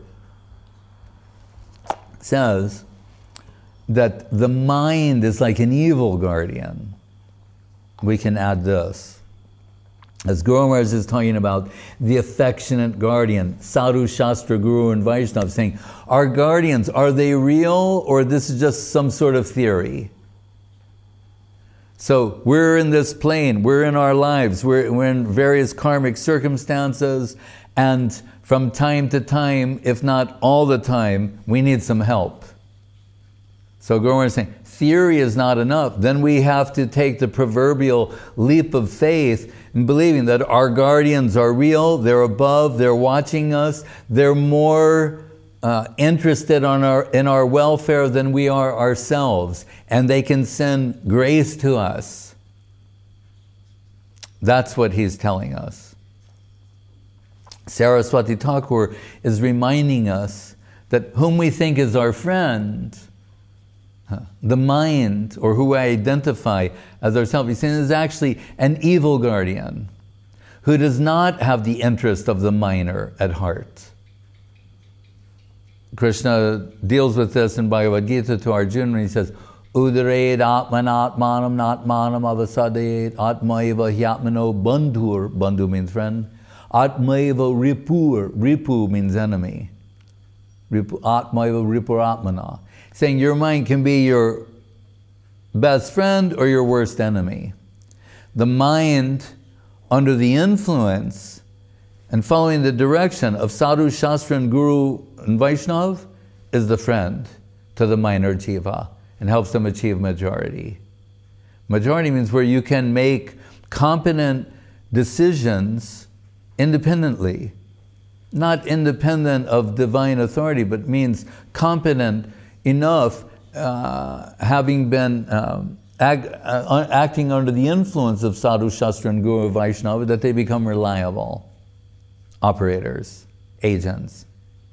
says that the mind is like an evil guardian. We can add this. As Guru Maharaj is talking about the affectionate guardian, Sadhu, Shastra, Guru, and Vaishnava, saying, our guardians, are they real, or this is just some sort of theory? So we're in this plane, we're in our lives, we're, we're in various karmic circumstances, and from time to time, if not all the time, we need some help. So Guru Maharaj is saying, theory is not enough. Then we have to take the proverbial leap of faith in believing that our guardians are real, they're above, they're watching us, they're more uh, interested on our, in our welfare than we are ourselves, and they can send grace to us. That's what he's telling us. Saraswati Thakur is reminding us that whom we think is our friend, the mind, or who I identify as ourselves, he's saying is actually an evil guardian who does not have the interest of the minor at heart. Krishna deals with this in Bhagavad Gita to Arjuna when he says, Udared atmanatmanam natmanam avasadayet atmaiva hyatmano bandhur, bandhu means friend, atmaiva ripur, ripu means enemy, ripu, atmaiva ripuratmana. Saying your mind can be your best friend or your worst enemy. The mind, under the influence and following the direction of Sadhu, Shastra, and Guru and Vaishnava, is the friend to the minor jiva and helps them achieve majority. Majority means where you can make competent decisions independently. Not independent of divine authority, but means competent enough, uh, having been um, act, uh, acting under the influence of Sadhu, Shastra, and Guru Vaishnava, that they become reliable operators, agents.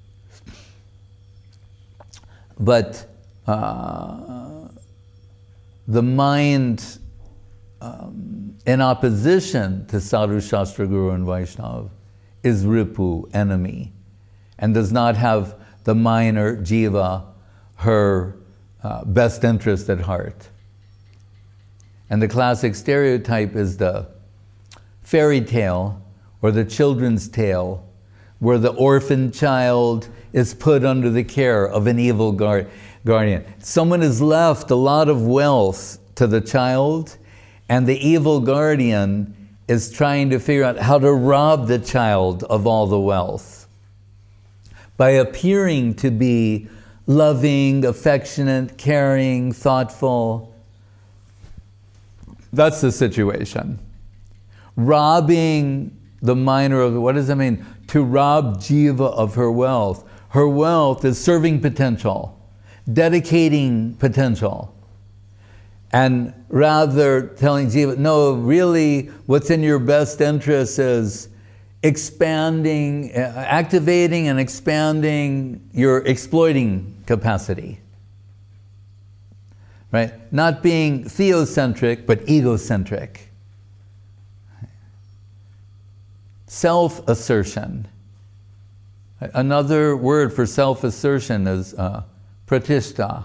But uh, the mind um, in opposition to Sadhu, Shastra, Guru, and Vaishnava is Ripu, enemy, and does not have the minor jiva, her uh, best interest at heart. And the classic stereotype is the fairy tale or the children's tale where the orphan child is put under the care of an evil guard, guardian. Someone has left a lot of wealth to the child, and the evil guardian is trying to figure out how to rob the child of all the wealth by appearing to be loving, affectionate, caring, thoughtful. That's the situation. Robbing the minor of, what does that mean? To rob jiva of her wealth. Her wealth is serving potential, dedicating potential. And rather telling jiva, no, really what's in your best interest is expanding, uh, activating and expanding your exploiting capacity. Right? Not being theocentric, but egocentric. Self-assertion. Another word for self-assertion is uh, pratishta.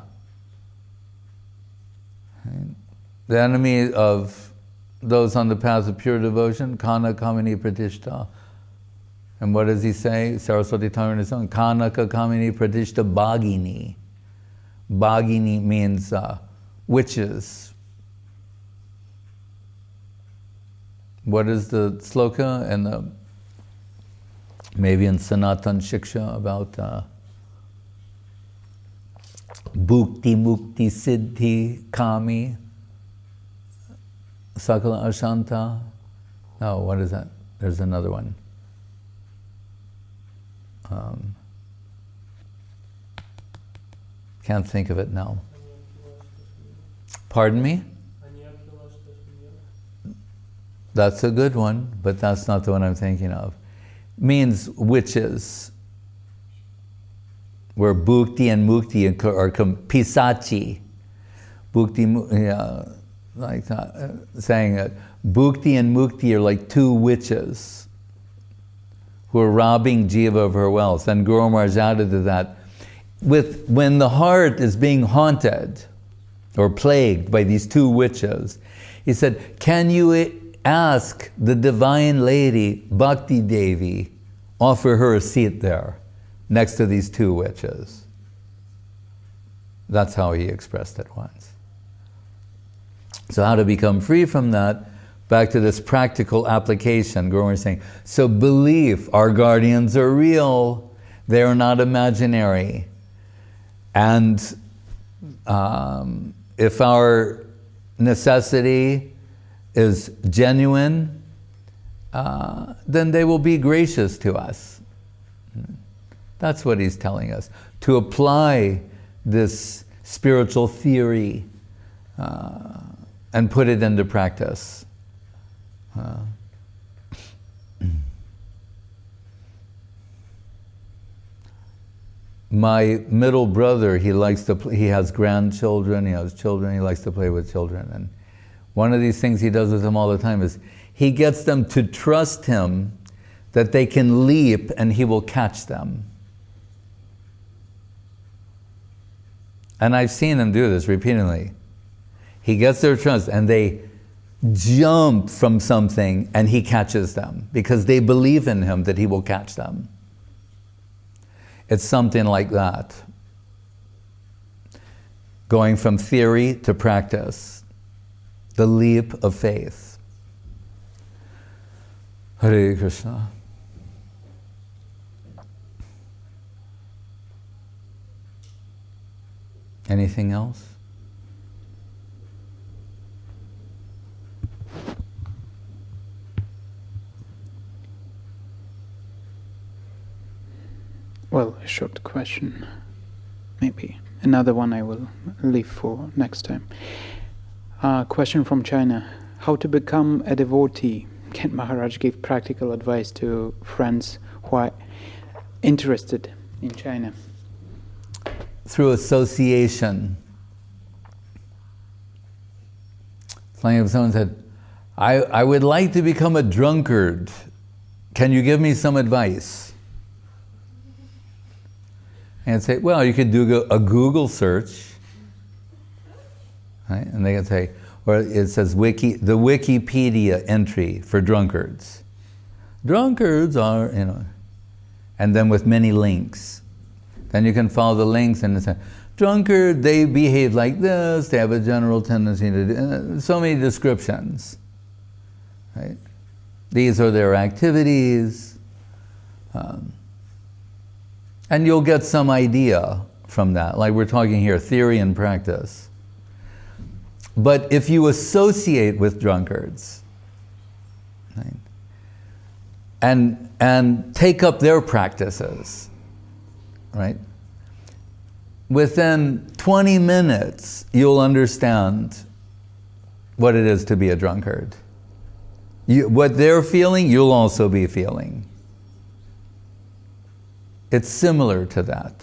The enemy of those on the path of pure devotion, kana kamini pratishta. And what does he say? Saraswati Thakur in his song, Kanaka kamini pratishta bhagini. Bhagini means uh, witches. What is the sloka and the maybe in Sanatan Shiksha about uh, Bhukti Mukti Siddhi Kami Sakala Ashanta? No, what is that? There's another one. Um, can't think of it now. Pardon me? That's a good one, but that's not the one I'm thinking of. Means witches, where bhukti and mukti are pisachi. Bhukti, uh, like uh, saying that bhukti and mukti are like two witches who are robbing jiva of her wealth. And Guru Maharaj added to that, with when the heart is being haunted or plagued by these two witches, he said, can you ask the divine lady, Bhakti Devi, offer her a seat there, next to these two witches. That's how he expressed it once. So how to become free from that? Back to this practical application, Guru is saying, so belief, our guardians are real, they are not imaginary. And um, if our necessity is genuine, uh, then they will be gracious to us. That's what he's telling us. To apply this spiritual theory uh, and put it into practice. Uh, my middle brother, he likes to play, he has grandchildren, he has children, he likes to play with children. And one of these things he does with them all the time is he gets them to trust him that they can leap and he will catch them. And I've seen him do this repeatedly. He gets their trust and they jump from something and he catches them because they believe in him that he will catch them. It's something like that. Going from theory to practice. The leap of faith. Hare Krishna. Anything else? Well, a short question. Maybe. Another one I will leave for next time. Uh, question from China. How to become a devotee? Can Maharaj give practical advice to friends who are interested in China? Through association. It's like if someone said, I, I would like to become a drunkard. Can you give me some advice? And say, well, you could do a Google search, right? And they can say, or it says wiki, the Wikipedia entry for drunkards. Drunkards are, you know, and then with many links. Then you can follow the links and say, drunkard, they behave like this, they have a general tendency to do, uh, so many descriptions, right? These are their activities. Um, And you'll get some idea from that, like we're talking here, theory and practice. But if you associate with drunkards, right, and, and take up their practices, right, within twenty minutes, you'll understand what it is to be a drunkard. You, what they're feeling, you'll also be feeling. It's similar to that.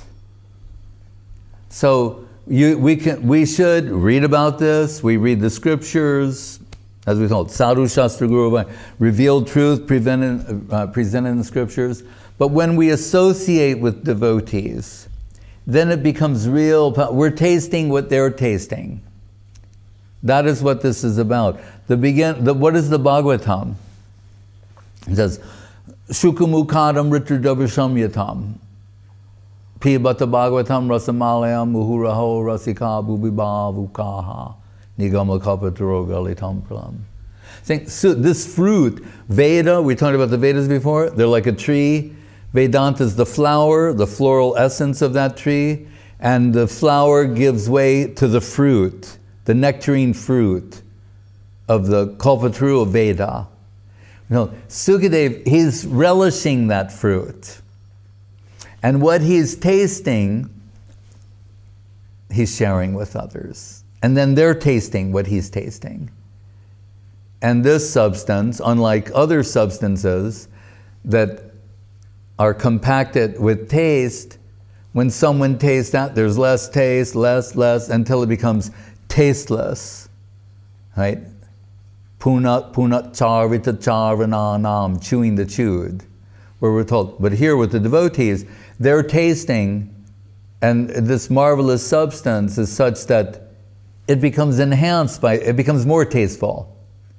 So you, we can, we should read about this. We read the scriptures, as we told, Sadhu Shastra Guru, revealed truth presented, uh, presented in the scriptures. But when we associate with devotees, then it becomes real. We're tasting what they're tasting. That is what this is about. The begin. The, what is the Bhagavatam? It says, Shukamukadam Ritridavisham Yatam Pibata Bhagavatam Rasamalayam Muhuraho Rasika Bubibavukaha Nigama Kapaturo Galitam Pralam. Saying, so this fruit, Veda, we talked about the Vedas before, they're like a tree. Vedanta is the flower, the floral essence of that tree, and the flower gives way to the fruit, the nectarine fruit of the Kalpataru of Veda. No, Sukadev, he's relishing that fruit. And what he's tasting, he's sharing with others. And then they're tasting what he's tasting. And this substance, unlike other substances that are compacted with taste, when someone tastes that, there's less taste, less, less, until it becomes tasteless, right? Punat, punat charvita charvananam, chewing the chewed, where we're told. But here with the devotees, they're tasting, and this marvelous substance is such that it becomes enhanced by, it becomes more tasteful.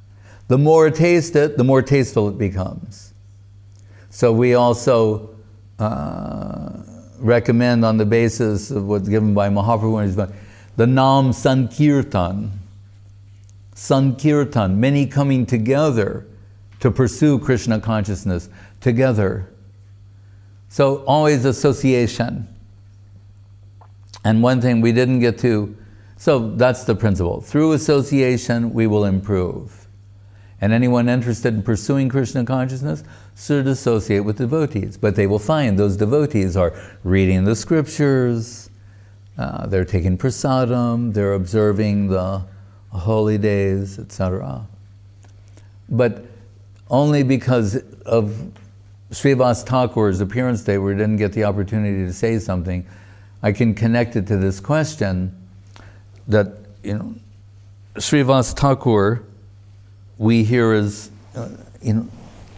The more taste it, the more tasteful it becomes. So we also uh, recommend, on the basis of what's given by Mahaprabhu, the Nam Sankirtan. Sankirtan, many coming together to pursue Krishna consciousness together. So always association. And one thing we didn't get to, so that's the principle. Through association, we will improve. And anyone interested in pursuing Krishna consciousness should associate with devotees. But they will find those devotees are reading the scriptures, uh, they're taking prasadam, they're observing the holy days, et cetera. But only because of Srivas Thakur's appearance day, we didn't get the opportunity to say something, I can connect it to this question that, you know, Srivas Thakur, we hear as, uh, you know,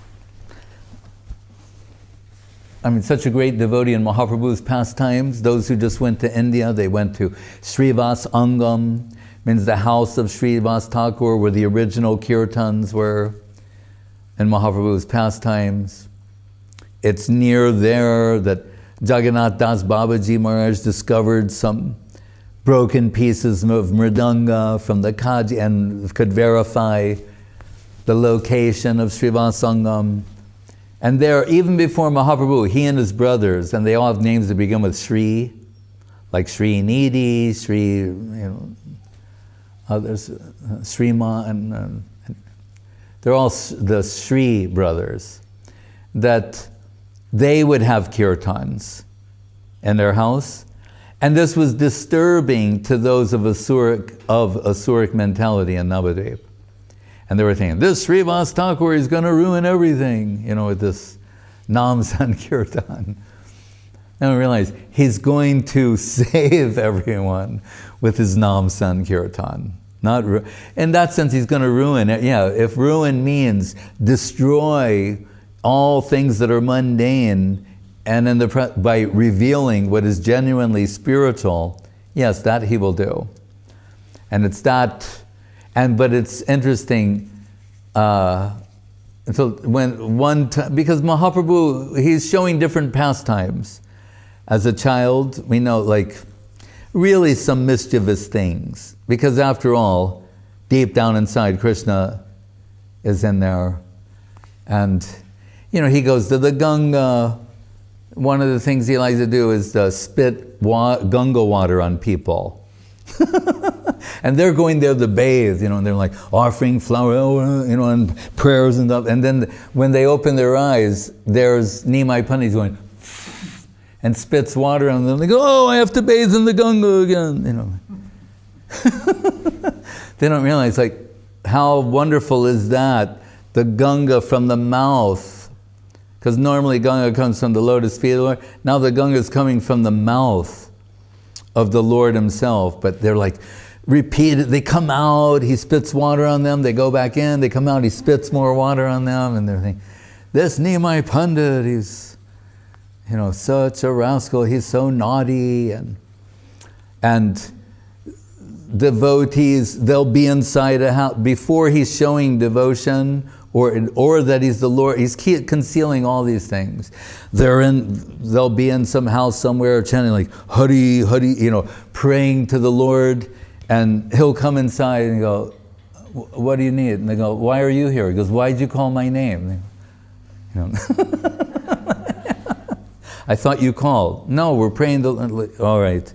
I mean, such a great devotee in Mahaprabhu's pastimes. Those who just went to India, they went to Srivas Angam, means the house of Srivas Thakur, where the original kirtans were in Mahaprabhu's pastimes. It's near there that Jagannath Das Babaji Maharaj discovered some broken pieces of mridanga from the Kaji and could verify the location of Srivasangam. And there, even before Mahaprabhu, he and his brothers, and they all have names that begin with Sri, like Sri Nidhi, Sri, you know, others, uh, Srima, and uh, they're all the Sri brothers, that they would have kirtans in their house. And this was disturbing to those of Asuric, of Asuric mentality in Navadvip. And they were thinking, this Srivas Thakur is going to ruin everything, you know, with this Nam Sankirtan. And I realized he's going to save everyone with his Nam Sankirtan. Not ru- in that sense, he's going to ruin it. Yeah, if ruin means destroy all things that are mundane, and in the pre- by revealing what is genuinely spiritual, yes, that he will do. And it's that. And but it's interesting. Uh, so when one t- because Mahaprabhu, he's showing different pastimes. As a child, we know, like, really some mischievous things, because after all, deep down inside, Krishna is in there, and you know he goes to the Ganga. One of the things he likes to do is to spit wa- Ganga water on people. And they're going there to bathe, you know, and they're like offering flower, you know, and prayers and stuff. And then when they open their eyes, there's Nimai Pandit going and spits water on them. They go, oh, I have to bathe in the Ganga again, you know. They don't realize, like, how wonderful is that? The Ganga from the mouth. Because normally Ganga comes from the lotus feet of the Lord. Now the Ganga is coming from the mouth of the Lord himself. But they're like, repeated, they come out, he spits water on them, they go back in, they come out, he spits more water on them, and they're thinking, this Nimai Pandit, he's, you know, such a rascal, he's so naughty, and and devotees, they'll be inside a house, before he's showing devotion, or or that he's the Lord, he's concealing all these things. They're in, they'll be in some house somewhere chanting like, Hari, Hari, you know, praying to the Lord, and he'll come inside and go, what do you need? And they go, why are you here? He goes, why'd you call my name? You know, I thought you called. No, we're praying to, all right.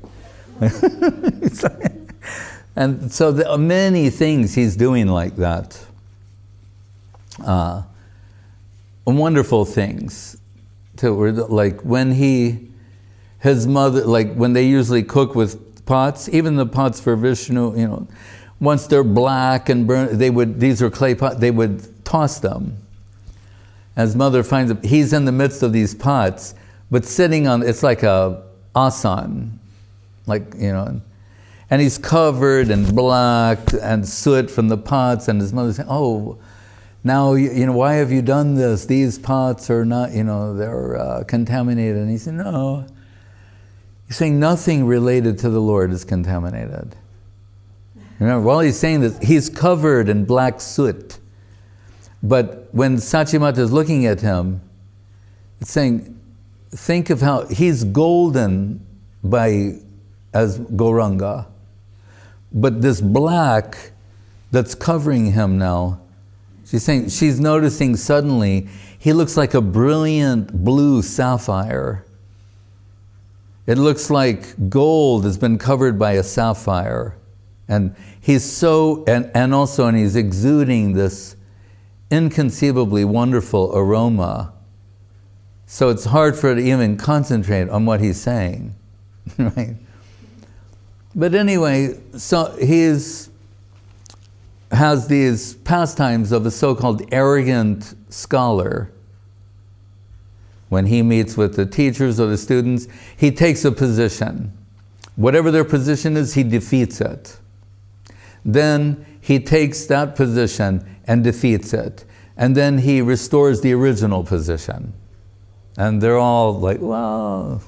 And so there are many things he's doing like that. Uh, wonderful things. Too, like when he, his mother, like when they usually cook with pots, even the pots for Vishnu, you know, once they're black and burnt, they would, these are clay pots, they would toss them. As mother finds it, he's in the midst of these pots, but sitting on, it's like a asan, like, you know, and he's covered in black and soot from the pots, and his mother's saying, oh, now, you, you know, why have you done this? These pots are not, you know, they're uh, contaminated. And he said, no. He's saying nothing related to the Lord is contaminated. Remember, while he's saying this, he's covered in black soot. But when Sachimata is looking at him, it's saying, think of how he's golden by as Gauranga, but this black that's covering him now, she's saying, she's noticing suddenly he looks like a brilliant blue sapphire. It looks like gold has been covered by a sapphire. And he's so, and, and also, and he's exuding this inconceivably wonderful aroma. So it's hard for her to even concentrate on what he's saying, right? But anyway, so he's has these pastimes of a so-called arrogant scholar. When he meets with the teachers or the students, he takes a position. Whatever their position is, he defeats it. Then he takes that position and defeats it. And then he restores the original position. And they're all like, wow.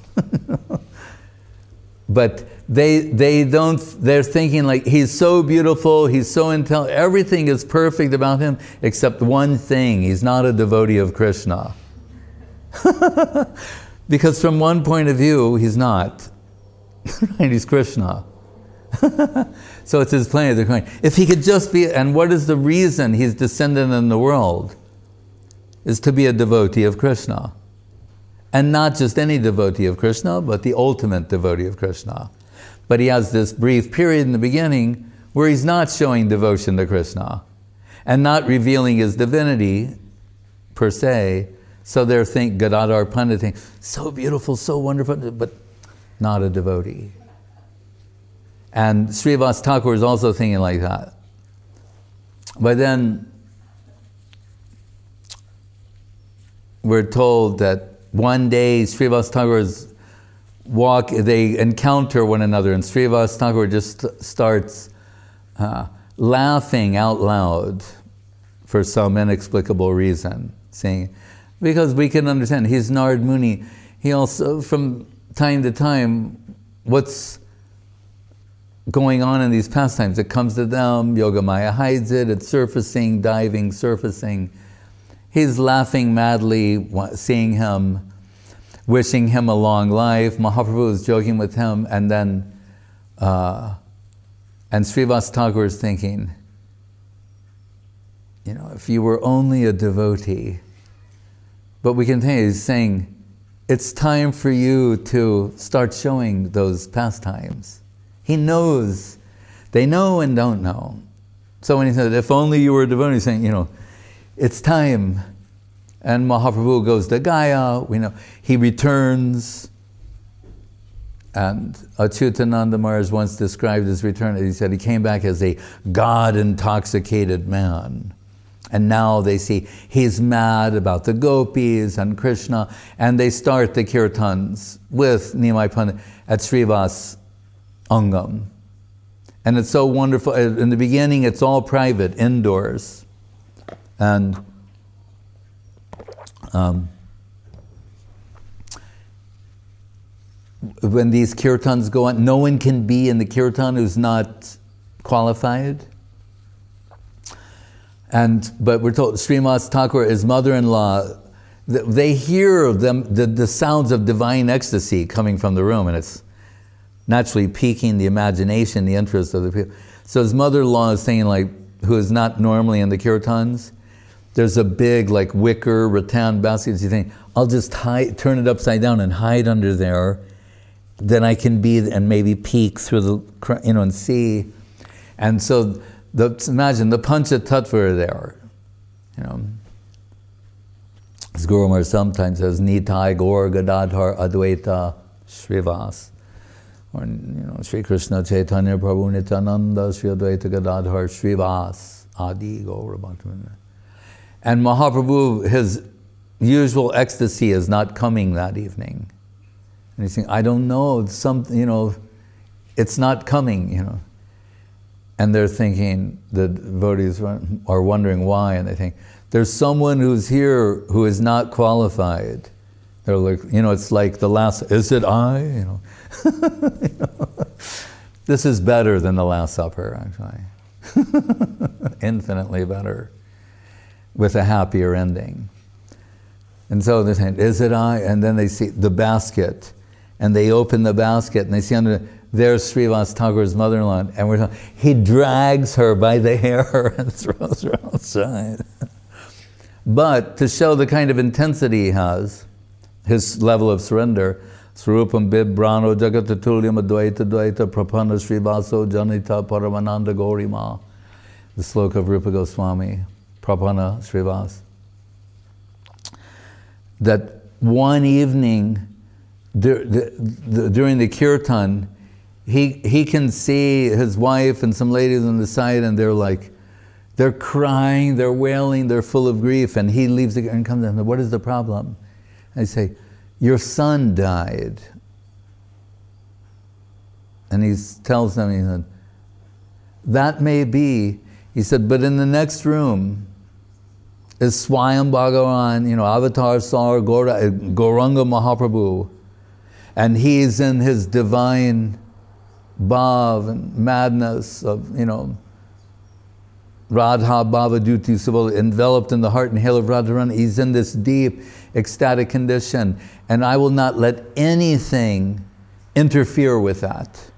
But they they don't, they're thinking like, he's so beautiful, he's so intelligent, everything is perfect about him except one thing, he's not a devotee of Krishna. Because from one point of view, he's not. Right? He's Krishna. So it's his plan. They're going, if he could just be, and what is the reason he's descended in the world? Is to be a devotee of Krishna. And not just any devotee of Krishna, but the ultimate devotee of Krishna. But he has this brief period in the beginning where he's not showing devotion to Krishna and not revealing his divinity per se. So they're thinking, Gadadhar Pandit thinking, so beautiful, so wonderful, but not a devotee. And Srivas Thakur is also thinking like that. But then we're told that one day Srivas Thakur's walk, they encounter one another, and Srivas Thakur just starts uh, laughing out loud for some inexplicable reason, saying, because we can understand, he's Narad Muni. He also, from time to time, what's going on in these pastimes, it comes to them, Yogamaya hides it, it's surfacing, diving, surfacing. He's laughing madly, seeing him, wishing him a long life. Mahaprabhu is joking with him, and then, uh, and Srivas Thakur is thinking, you know, if you were only a devotee. But we can tell you, he's saying, it's time for you to start showing those pastimes. He knows. They know and don't know. So when he said, if only you were a devotee, he's saying, you know, it's time. And Mahaprabhu goes to Gaya, we know, he returns. And Achyutananda Maharaj once described his return, he said he came back as a God-intoxicated man. And now they see he's mad about the gopis and Krishna, and they start the kirtans with Nimai Pandit at Srivas Angam. And it's so wonderful. In the beginning, it's all private, indoors. And um, when these kirtans go on, no one can be in the kirtan who's not qualified. And but we're told Srimad Thakur, his mother-in-law, they hear them the, the sounds of divine ecstasy coming from the room, and it's naturally piquing the imagination, the interest of the people. So his mother-in-law is saying, like, who is not normally in the kirtans, there's a big like wicker rattan basket. You think, I'll just hide, turn it upside down and hide under there. Then I can be and maybe peek through the, you know, and see. And so. The, imagine the Pancha Tattva are there, you know. As Guru Maharaj sometimes says, Nitai, Gaur, Gadadhar, Advaita, Srivas. Or, you know, Sri Krishna, Chaitanya, Prabhu, Nityananda, Sri Advaita, Gadadhar, Srivas, Adi, Gaur, Bhaktivinoda. And Mahaprabhu, his usual ecstasy is not coming that evening. And he's saying, I don't know, some, you know, it's not coming, you know. And they're thinking, the devotees are wondering why, and they think, there's someone who's here who is not qualified. They're like, you know, it's like the last, is it I? You know, you know? This is better than the Last Supper, actually. Infinitely better. with a happier ending. And so they're saying, is it I? And then they see the basket, and they open the basket, and they see under there's Srivas Thakur's mother-in-law, and we're talking, he drags her by the hair and throws her outside. But to show the kind of intensity he has, his level of surrender, Srupam Bibrano Jagatatulyam Advaita Dvaita Prapanna Srivaso Janita Paramananda Gaurima. The sloka of Rupa Goswami, Prapanna Srivas. That one evening dur- the, the, during the kirtan, he he can see his wife and some ladies on the side, and they're like, they're crying, they're wailing, they're full of grief, and he leaves the and comes in. What is the problem? I say, your son died. And he tells them, he said, that may be, he said, but in the next room is Swayam Bhagavan, you know, Avatar Sar Gora, Gauranga Mahaprabhu, and he's in his divine bhav and madness of, you know, Radha Bhava Duti Subal, enveloped in the heart and hail of Radharani. He's in this deep, ecstatic condition, and I will not let anything interfere with that.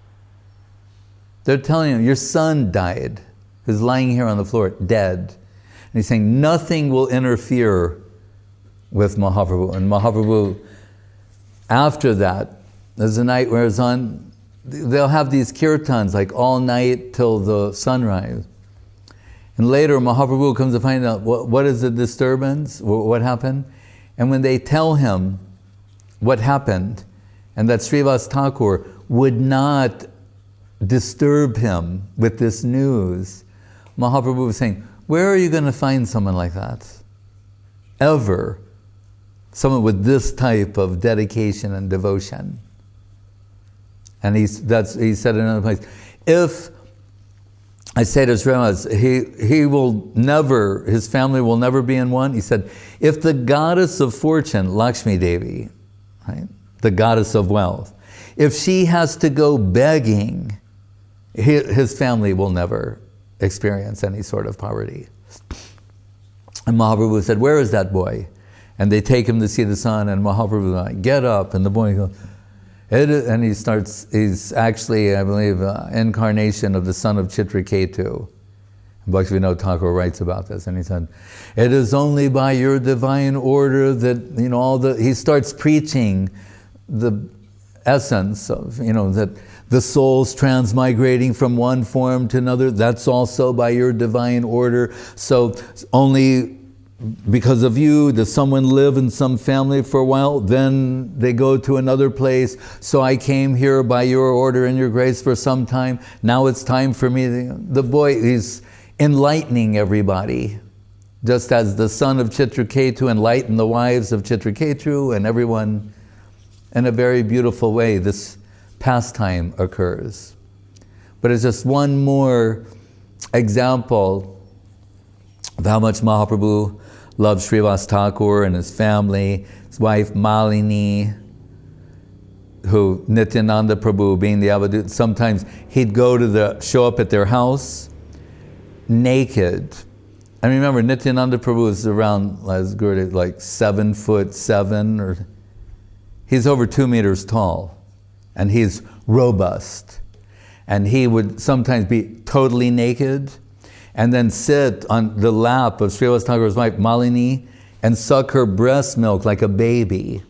They're telling him, your son died, who's lying here on the floor, dead. And he's saying, nothing will interfere with Mahaprabhu. And Mahaprabhu, after that, as the night wears on, they'll have these kirtans, like all night till the sunrise. And later, Mahaprabhu comes to find out what, what is the disturbance, what happened. And when they tell him what happened, and that Srivas Thakur would not disturb him with this news, Mahaprabhu was saying, where are you going to find someone like that? Ever. Someone with this type of dedication and devotion. And he's, that's, he said in another place, if I say to Srimas, he, he will never, his family will never be in one. He said, if the goddess of fortune, Lakshmi Devi, right, the goddess of wealth, if she has to go begging, his family will never experience any sort of poverty. And Mahaprabhu said, where is that boy? And they take him to see the son, and Mahaprabhu is like, get up. And the boy goes, It is, and he starts, he's actually, I believe, uh, incarnation of the son of Chitraketu. Bhaktivinoda Thakur writes about this, and he said, it is only by your divine order that, you know, all the, he starts preaching the essence of, you know, that the soul's transmigrating from one form to another, that's also by your divine order. So only because of you, does someone live in some family for a while, then they go to another place. So I came here by your order and your grace for some time. Now it's time for me. To, the boy is enlightening everybody, just as the son of Chitraketu enlightened the wives of Chitraketu and everyone. In a very beautiful way, this pastime occurs. But it's just one more example of how much Mahaprabhu loved Srivas Thakur and his family, his wife Malini, who Nityananda Prabhu being the Avadut, sometimes he'd go to the, show up at their house naked. And remember, Nityananda Prabhu is around, as good, like seven foot seven, or he's over two meters tall, and he's robust. And he would sometimes be totally naked, and then sit on the lap of Srivas Thakur's wife, Malini, and suck her breast milk like a baby.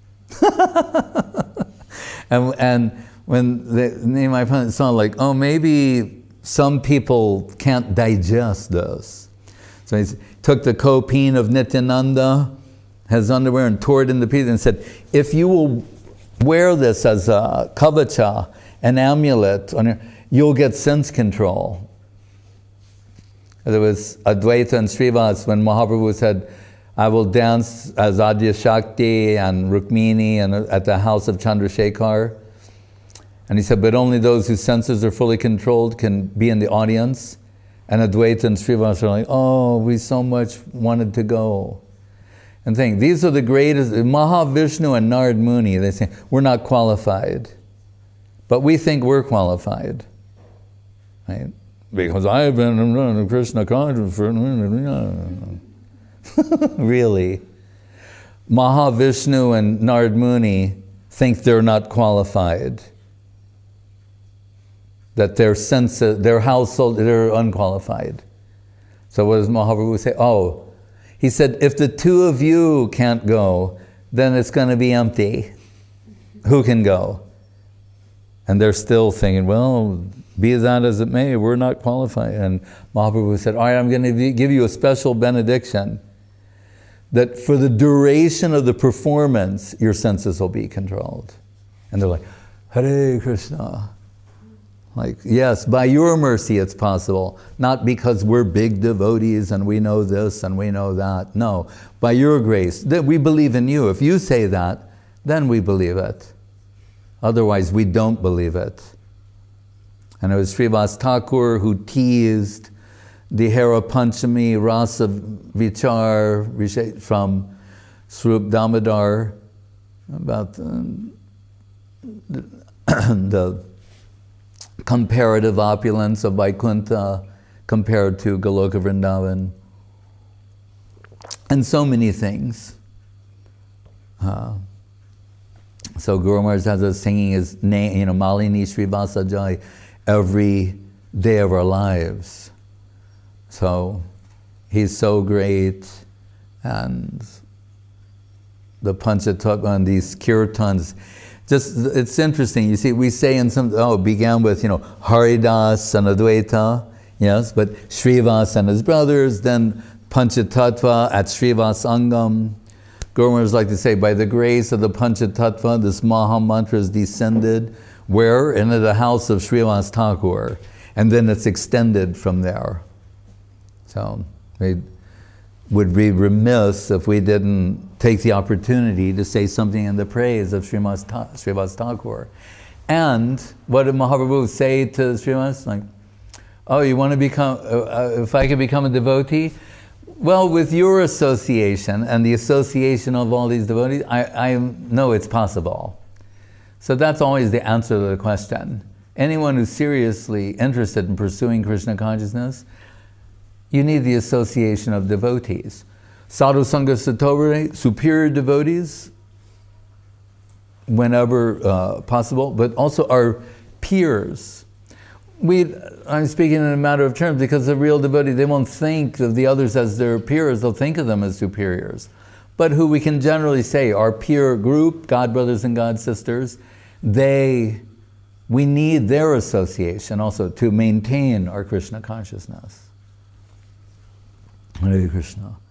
and, and when they, my friend saw, like, oh, maybe some people can't digest this. So he took the kopeen of Nityananda, his underwear, and tore it into pieces and said, if you will wear this as a kavacha, an amulet, on your, you'll get sense control. There was Advaita and Srivas when Mahaprabhu said, I will dance as Adya Shakti and Rukmini and at the house of Chandrasekhar. And he said, but only those whose senses are fully controlled can be in the audience. And Advaita and Srivas are like, oh, we so much wanted to go. And think, these are the greatest, Mahavishnu and Narad Muni, they say, we're not qualified. But we think we're qualified. Right? because I've been in Krishna consciousness for... Really? Mahavishnu and Narad Muni think they're not qualified. That their sense, their household, they're unqualified. So what does Mahaprabhu say? Oh, he said, if the two of you can't go, then it's going to be empty. Who can go? And they're still thinking, well, be that as it may, we're not qualified. And Mahaprabhu said, all right, I'm going to give you a special benediction that for the duration of the performance, your senses will be controlled. And they're like, Hare Krishna. Like, yes, by your mercy it's possible. Not because we're big devotees and we know this and we know that. No, by your grace. That we believe in you. If you say that, then we believe it. Otherwise, we don't believe it. And it was Srivas Thakur who teased the Hera Panchami Rasa Vichar from Swarup Damodar about the, the, the comparative opulence of Vaikuntha compared to Goloka Vrindavan, and so many things. Uh, so Guru Maharaj has us singing his name, you know, Malini Srivasa Jai, every day of our lives. So he's so great, and the Panchatattva and these kirtans. Just, it's interesting, you see, we say in some, oh, it began with, you know, Haridas and Advaita, yes, but Srivas and his brothers, then Panchatattva at Srivas Angam. Guru Maharaj like to say, by the grace of the Panchatattva, this Maha Mantra is descended, where? Into the house of Srivas Thakur, and then it's extended from there. So, we would be remiss if we didn't take the opportunity to say something in the praise of Srivas, Ta- Srivas Thakur. And what did Mahaprabhu say to Srivas? Like, oh, you want to become, uh, if I could become a devotee? Well, with your association and the association of all these devotees, I, I know it's possible. So that's always the answer to the question. Anyone who's seriously interested in pursuing Krishna consciousness, you need the association of devotees. Sadhu Sangha Satovare, superior devotees, whenever uh, possible, but also our peers. We, I'm speaking in a matter of terms because the real devotee, they won't think of the others as their peers, they'll think of them as superiors. But who we can generally say, our peer group, God brothers and God sisters, they, we need their association also to maintain our Krishna consciousness. Hare Krishna.